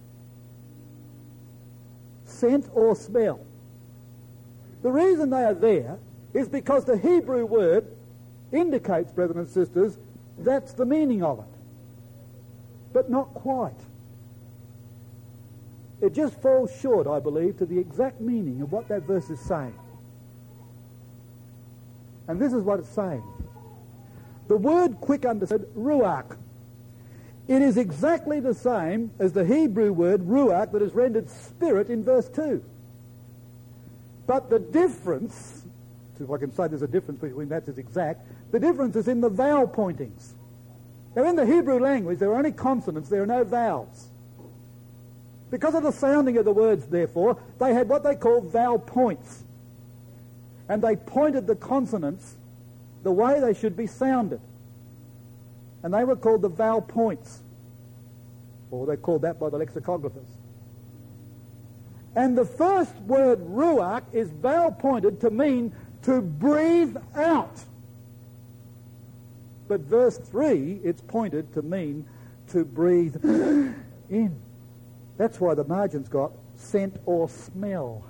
Scent or smell. The reason they are there is because the Hebrew word indicates, brethren and sisters, that's the meaning of it. But not quite. It just falls short, I believe, to the exact meaning of what that verse is saying. And this is what it's saying. The word quick understood, ruach. It is exactly the same as the Hebrew word ruach that is rendered spirit in verse two. But the difference, if I can say there's a difference between that is exact, the difference is in the vowel pointings. Now in the Hebrew language there are only consonants, there are no vowels. Because of the sounding of the words, therefore, they had what they call vowel points. and they pointed the consonants the way they should be sounded. And they were called the vowel points, or they're called that by the lexicographers. And the first word, ruach, is vowel pointed to mean to breathe out. But verse three, it's pointed to mean to breathe in. That's why the margin's got scent or smell.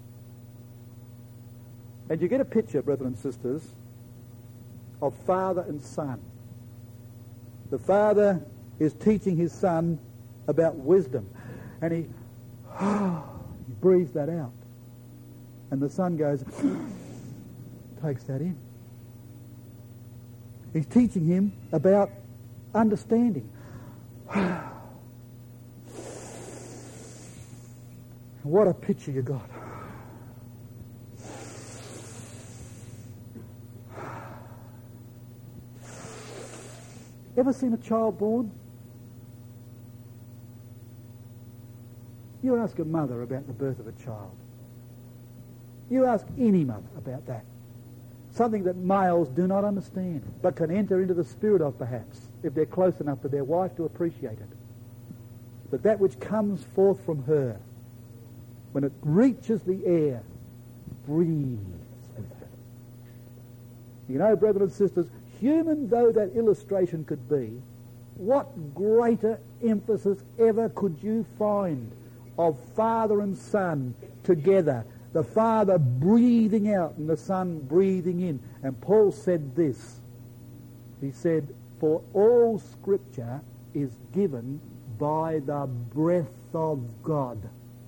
And you get a picture, brethren and sisters, of father and son. The father is teaching his son about wisdom, and he, he breathes that out. And the son goes, takes that in. He's teaching him about understanding. What a picture you got. Ever seen a child born? You ask a mother about the birth of a child. You ask any mother about that. Something that males do not understand, but can enter into the spirit of, perhaps, if they're close enough to their wife to appreciate it. But that which comes forth from her, when it reaches the air, breathes with her. You know, brothers and sisters, human though that illustration could be, what greater emphasis ever could you find of father and son together, the father breathing out and the son breathing in. And Paul said this, he said, for all Scripture is given by the breath of God,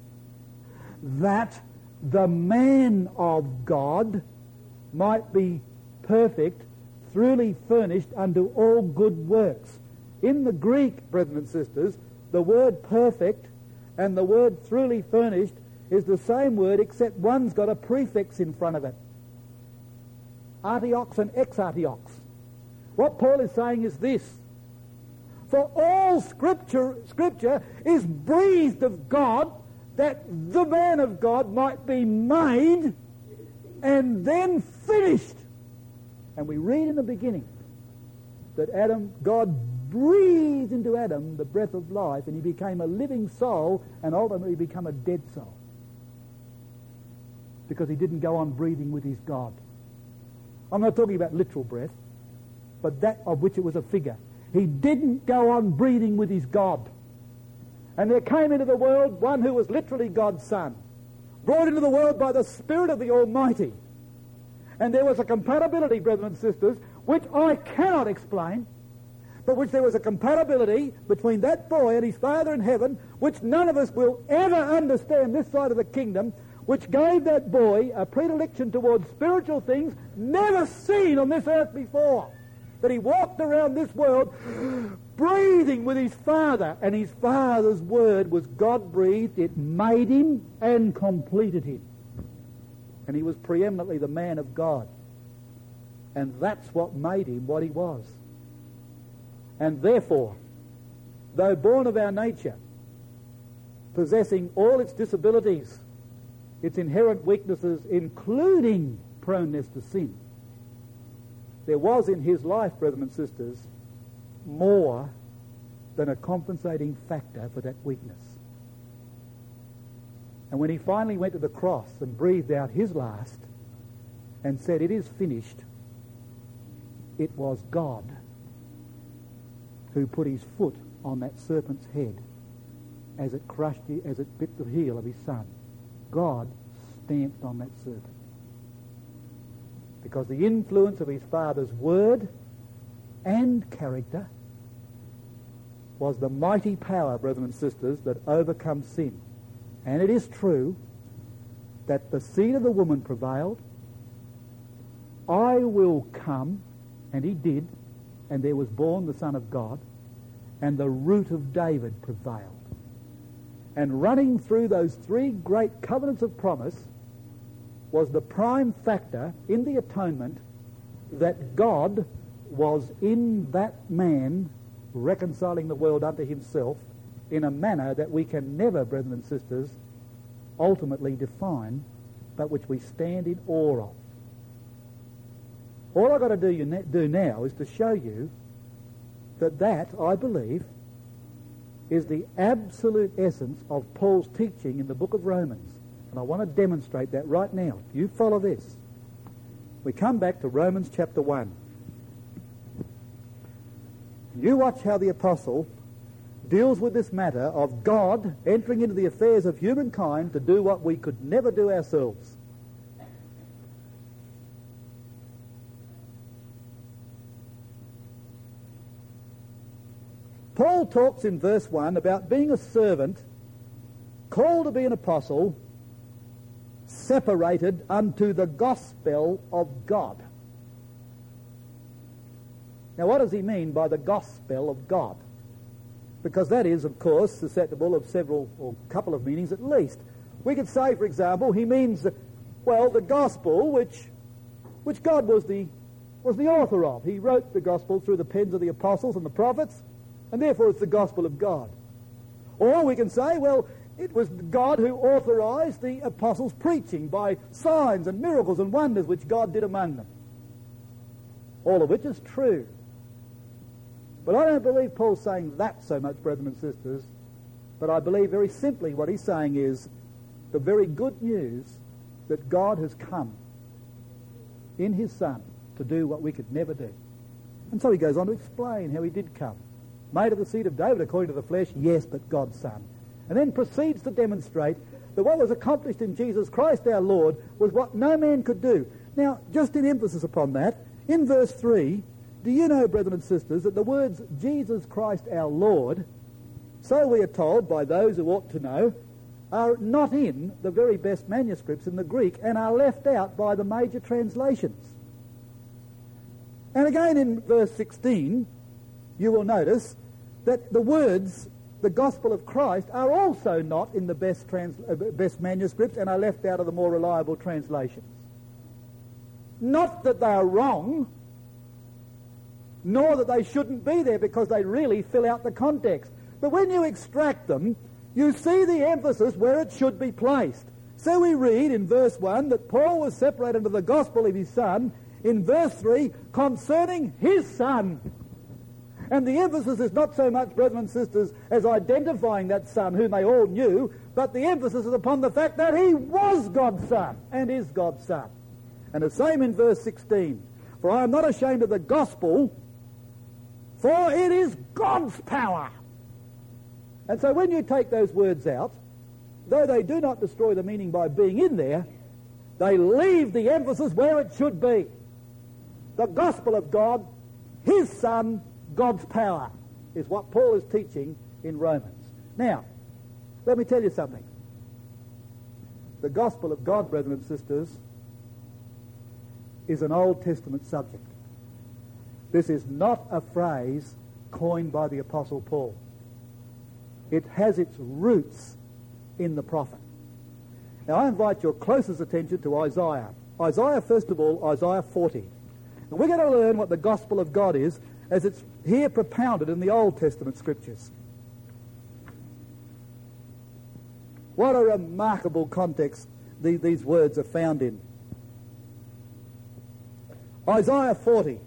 that the man of God might be perfect, truly furnished unto all good works. In the Greek, brethren and sisters, the word perfect and the word truly furnished is the same word, except one's got a prefix in front of it. Artiox and exartiox. What Paul is saying is this: for all scripture, scripture is breathed of God, that the man of God might be made and then finished. And we read in the beginning that Adam, God breathed into Adam the breath of life, and he became a living soul, and ultimately became a dead soul, because he didn't go on breathing with his God. I'm not talking about literal breath, but that of which it was a figure. He didn't go on breathing with his God. And there came into the world one who was literally God's son, brought into the world by the Spirit of the Almighty. And there was a compatibility, brethren and sisters, which I cannot explain, but which there was a compatibility between that boy and his Father in heaven, which none of us will ever understand this side of the kingdom, which gave that boy a predilection towards spiritual things never seen on this earth before. That he walked around this world breathing with his Father, and his Father's word was God-breathed. It made him and completed him. And he was preeminently the man of God. And that's what made him what he was. And therefore, though born of our nature, possessing all its disabilities, its inherent weaknesses, including proneness to sin, there was in his life, brethren and sisters, more than a compensating factor for that weakness. And when he finally went to the cross and breathed out his last and said, "It is finished," it was God who put his foot on that serpent's head as it crushed, as it bit the heel of his son. God stamped on that serpent. Because the influence of his Father's word and character was the mighty power, brethren and sisters, that overcomes sin. And it is true that the seed of the woman prevailed. I will come, and he did, and there was born the Son of God, and the root of David prevailed. And running through those three great covenants of promise was the prime factor in the atonement, that God was in that man reconciling the world unto himself in a manner that we can never, brethren and sisters, ultimately define, but which we stand in awe of. All I've got to do, you ne- do now is to show you that that, I believe, is the absolute essence of Paul's teaching in the book of Romans. And I want to demonstrate that right now. You follow this. We come back to Romans chapter one. You watch how the apostle deals with this matter of God entering into the affairs of humankind to do what we could never do ourselves. Paul talks in verse one about being a servant, called to be an apostle, separated unto the gospel of God. Now, what does he mean by the gospel of God? Because that is, of course, susceptible of several, or a couple of meanings at least. We could say, for example, he means, well, the gospel which which God was the was the author of. He wrote the gospel through the pens of the apostles and the prophets, and therefore it's the gospel of God. Or we can say, well, it was God who authorized the apostles' preaching by signs and miracles and wonders which God did among them. All of which is true. But I don't believe Paul's saying that so much, brethren and sisters, but I believe very simply what he's saying is the very good news that God has come in his Son to do what we could never do. And so he goes on to explain how he did come. Made of the seed of David according to the flesh, yes, but God's Son. And then proceeds to demonstrate that what was accomplished in Jesus Christ our Lord was what no man could do. Now, just in emphasis upon that, in verse three, do you know, brethren and sisters, that the words Jesus Christ our Lord, so we are told by those who ought to know, are not in the very best manuscripts in the Greek and are left out by the major translations. And again in verse sixteen, you will notice that the words, the gospel of Christ, are also not in the best, trans, uh, best manuscripts and are left out of the more reliable translations. Not that they are wrong, nor that they shouldn't be there, because they really fill out the context. But when you extract them, you see the emphasis where it should be placed. So we read in verse one that Paul was separated unto the gospel of his Son. In verse three, concerning his Son. And the emphasis is not so much, brethren and sisters, as identifying that Son whom they all knew, but the emphasis is upon the fact that he was God's Son and is God's Son. And the same in verse sixteen. For I am not ashamed of the gospel, for it is God's power. And so when you take those words out, though they do not destroy the meaning by being in there, they leave the emphasis where it should be. The gospel of God, his Son, God's power, is what Paul is teaching in Romans. Now, let me tell you something. The gospel of God, brethren and sisters, is an Old Testament subject. This is not a phrase coined by the Apostle Paul. It has its roots in the prophet. Now I invite your closest attention to Isaiah. Isaiah, first of all, Isaiah forty. And we're going to learn what the gospel of God is as it's here propounded in the Old Testament scriptures. What a remarkable context the, these words are found in. Isaiah forty.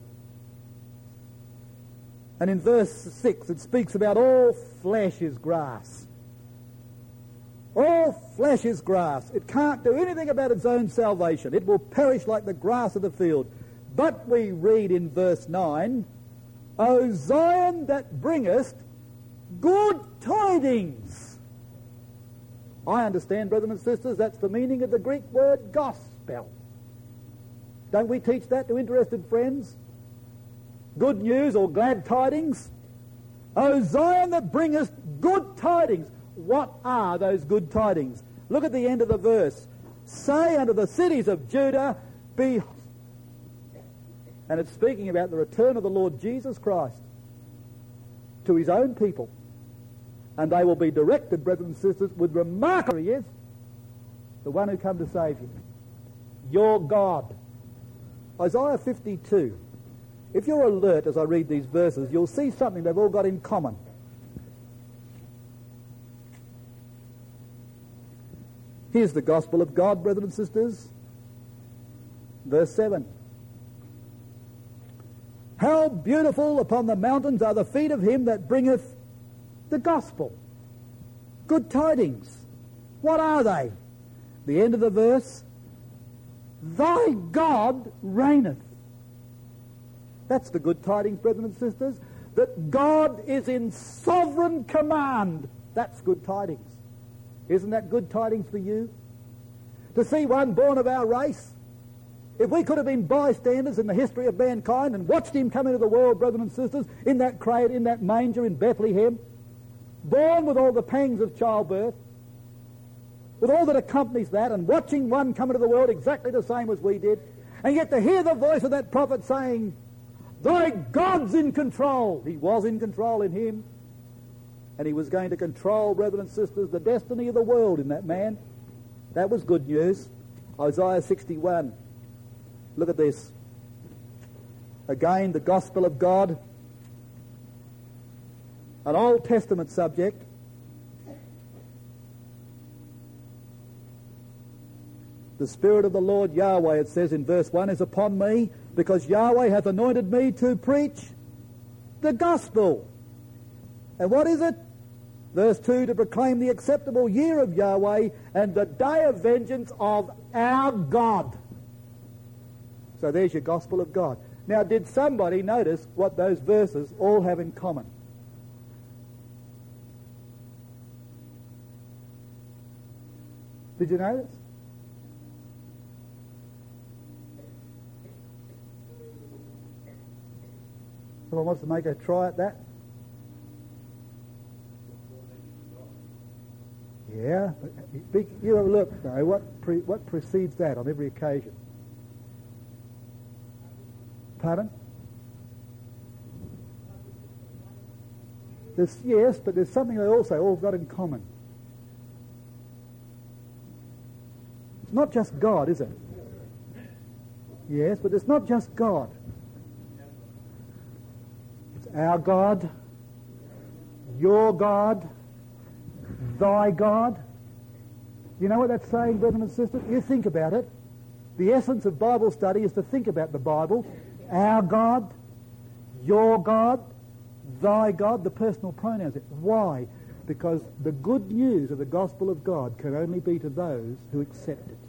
And in verse six it speaks about all flesh is grass. All flesh is grass. It can't do anything about its own salvation. It will perish like the grass of the field. But we read in verse nine, O Zion that bringest good tidings. I understand, brethren and sisters, that's the meaning of the Greek word gospel. Don't we teach that to interested friends? Good news or glad tidings? O Zion that bringest good tidings. What are those good tidings? Look at the end of the verse. Say unto the cities of Judah, be... And it's speaking about the return of the Lord Jesus Christ to his own people. And they will be directed, brethren and sisters, with remarkable... He is the one who come to save you. Your God. Isaiah fifty-two. If you're alert as I read these verses, you'll see something they've all got in common. Here's the gospel of God, brethren and sisters. Verse seven. How beautiful upon the mountains are the feet of him that bringeth the gospel. Good tidings. What are they? The end of the verse, thy God reigneth. That's the good tidings, brethren and sisters, that God is in sovereign command. That's good tidings. Isn't that good tidings for you? To see one born of our race. If we could have been bystanders in the history of mankind and watched him come into the world, brethren and sisters, in that crate, in that manger in Bethlehem, born with all the pangs of childbirth, with all that accompanies that, and watching one come into the world exactly the same as we did, and yet to hear the voice of that prophet saying, thy God's in control. He was in control in him, and he was going to control, brethren and sisters, the destiny of the world in that man. That was good news. Isaiah sixty-one. Look at this. Again, the gospel of God, an Old Testament subject. The Spirit of the Lord Yahweh, it says in verse one, is upon me, because Yahweh hath anointed me to preach the gospel. And what is it? Verse two, to proclaim the acceptable year of Yahweh and the day of vengeance of our God. So there's your gospel of God. Now, did somebody notice what those verses all have in common? Did you notice? Someone wants to make a try at that? Yeah. You have a look, though. What, pre, what precedes that on every occasion? Pardon? There's, yes, but there's something they also all got in common. It's not just God, is it? Yes, but it's not just God. It's our God, your God, thy God. You know what that's saying, brethren and sisters? You think about it. The essence of Bible study is to think about the Bible. Our God, your God, thy God, the personal pronouns. Why? Because the good news of the gospel of God can only be to those who accept it.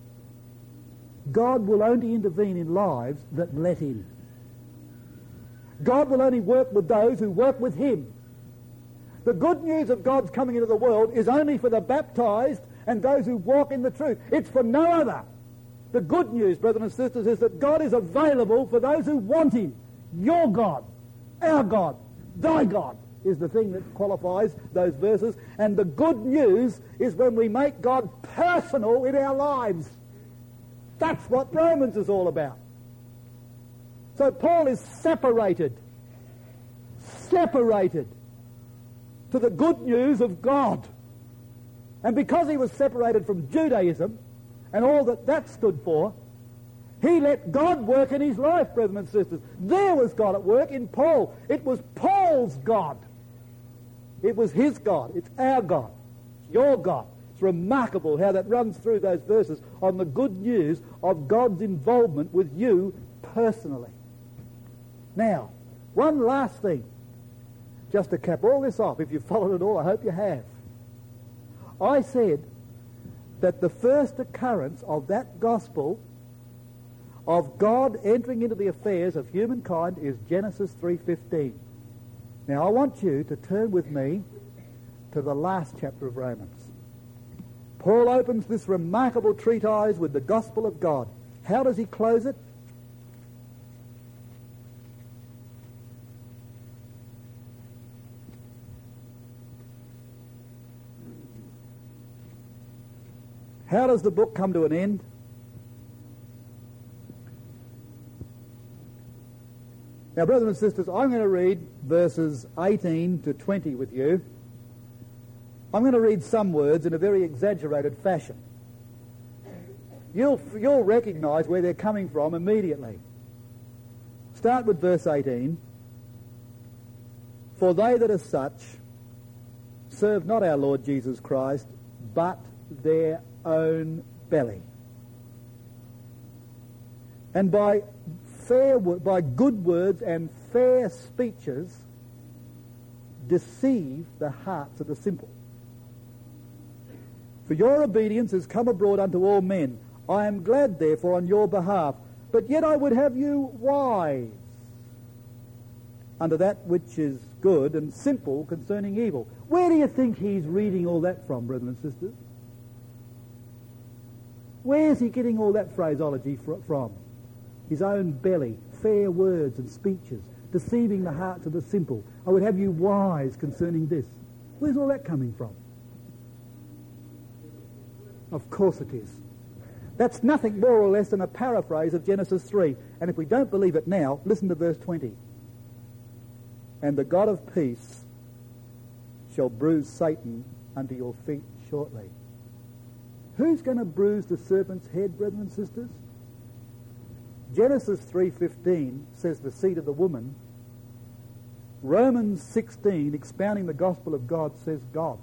God will only intervene in lives that let him. God will only work with those who work with him. The good news of God's coming into the world is only for the baptized and those who walk in the truth. It's for no other. The good news, brethren and sisters, is that God is available for those who want him. Your God, our God, thy God is the thing that qualifies those verses. And the good news is when we make God personal in our lives. That's what Romans is all about. So Paul is separated, separated to the good news of God. And because he was separated from Judaism and all that that stood for, he let God work in his life, brethren and sisters. There was God at work in Paul. It was Paul's God. It was his God. It's our God. It's your God. It's remarkable how that runs through those verses on the good news of God's involvement with you personally. Now, one last thing, just to cap all this off. If you've followed it all, I hope you have. I said that the first occurrence of that gospel of God entering into the affairs of humankind is Genesis three fifteen. Now I want you to turn with me to the last chapter of Romans. Paul opens this remarkable treatise with the gospel of God. How does he close it? How does the book come to an end? Now, brothers and sisters, I'm going to read verses eighteen to twenty with you. I'm going to read some words in a very exaggerated fashion. You'll, you'll recognize where they're coming from immediately. Start with verse eighteen. For they that are such serve not our Lord Jesus Christ, but their own belly. And by fair wo- by good words and fair speeches deceive the hearts of the simple. For your obedience is come abroad unto all men. I am glad, therefore, on your behalf. But yet I would have you wise unto that which is good, and simple concerning evil. Where do you think he's reading all that from, brethren and sisters? Where's he getting all that phraseology fr- from? His own belly, fair words and speeches, deceiving the hearts of the simple. I would have you wise concerning this. Where's all that coming from? Of course it is. That's nothing more or less than a paraphrase of Genesis three. And if we don't believe it now, listen to verse twenty. And the God of peace shall bruise Satan under your feet shortly. Who's going to bruise the serpent's head, brethren and sisters? Genesis three fifteen says the seed of the woman. Romans sixteen, expounding the gospel of God, says God.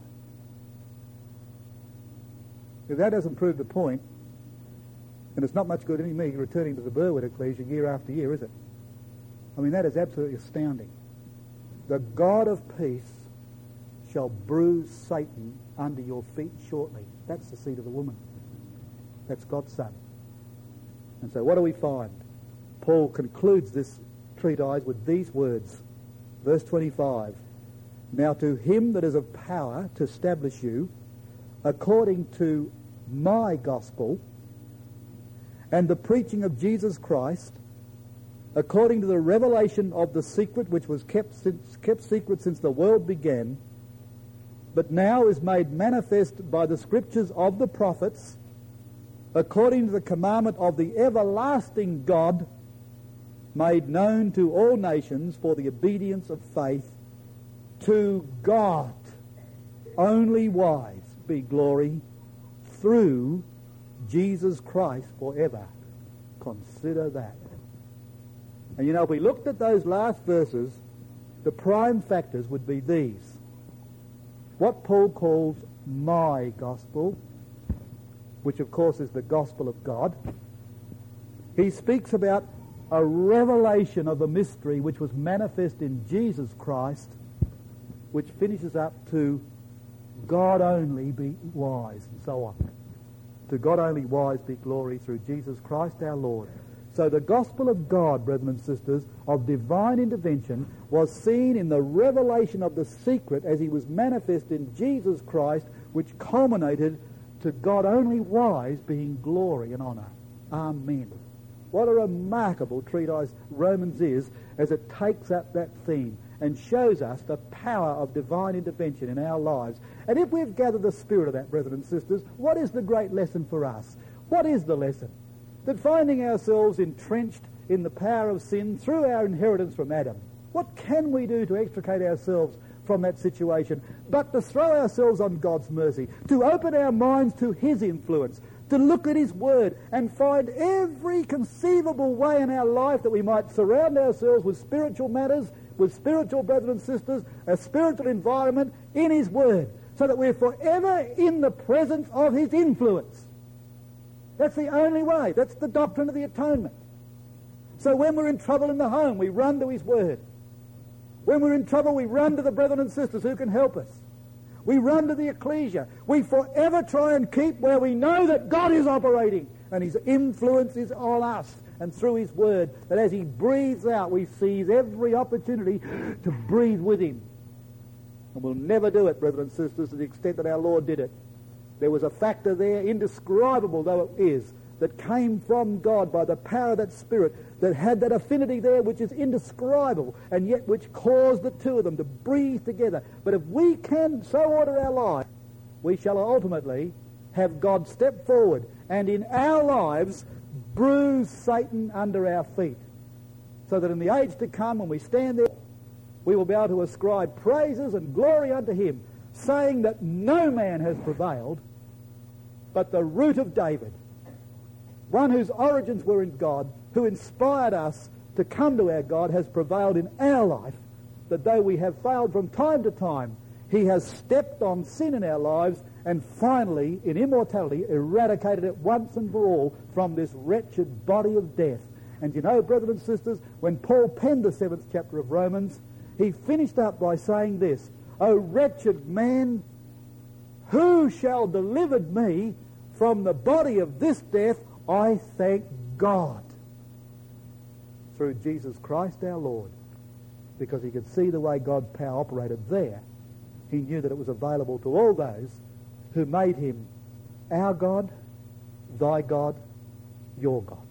If that doesn't prove the point, and it's not much good in me returning to the Burwood Ecclesia year after year, is it? I mean, that is absolutely astounding. The God of peace shall bruise Satan under your feet shortly. That's the seed of the woman. That's God's son. And so what do we find? Paul concludes this treatise with these words. Verse twenty-five. Now to him that is of power to establish you, according to my gospel, and the preaching of Jesus Christ, according to the revelation of the secret which was kept, since, kept secret since the world began, but now is made manifest by the scriptures of the prophets, according to the commandment of the everlasting God, made known to all nations for the obedience of faith, to God only wise be glory through Jesus Christ forever. Consider that. And you know, if we looked at those last verses, the prime factors would be these. What Paul calls my gospel, which of course is the gospel of God. He speaks about a revelation of the mystery which was manifest in Jesus Christ, which finishes up to God only be wise, and so on. To God only wise be glory through Jesus Christ our Lord. So the gospel of God, brethren and sisters, of divine intervention was seen in the revelation of the secret as he was manifest in Jesus Christ, which culminated to God only wise being glory and honour. Amen. What a remarkable treatise Romans is as it takes up that theme and shows us the power of divine intervention in our lives. And if we've gathered the spirit of that, brethren and sisters, what is the great lesson for us? What is the lesson? That finding ourselves entrenched in the power of sin through our inheritance from Adam, what can we do to extricate ourselves from that situation but to throw ourselves on God's mercy, to open our minds to his influence, to look at his word and find every conceivable way in our life that we might surround ourselves with spiritual matters, with spiritual brothers and sisters, a spiritual environment in his word, so that we're forever in the presence of his influence. That's the only way. That's the doctrine of the atonement. So when we're in trouble in the home, we run to his word. When we're in trouble, we run to the brethren and sisters who can help us. We run to the ecclesia. We forever try and keep where we know that God is operating and his influence is on us and through his word, that as he breathes out, we seize every opportunity to breathe with him. And we'll never do it, brethren and sisters, to the extent that our Lord did it. There was a factor there, indescribable though it is, that came from God by the power of that Spirit, that had that affinity there which is indescribable, and yet which caused the two of them to breathe together. But if we can so order our life, we shall ultimately have God step forward and in our lives bruise Satan under our feet, so that in the age to come, when we stand there, we will be able to ascribe praises and glory unto him, saying that no man has prevailed but the root of David, one whose origins were in God, who inspired us to come to our God, has prevailed in our life, that though we have failed from time to time, he has stepped on sin in our lives and finally, in immortality, eradicated it once and for all from this wretched body of death. And you know, brothers and sisters, when Paul penned the seventh chapter of Romans, he finished up by saying this, O wretched man, who shall deliver me from the body of this death? I thank God through Jesus Christ our Lord. Because he could see the way God's power operated there. He knew that it was available to all those who made him our God, thy God, your God.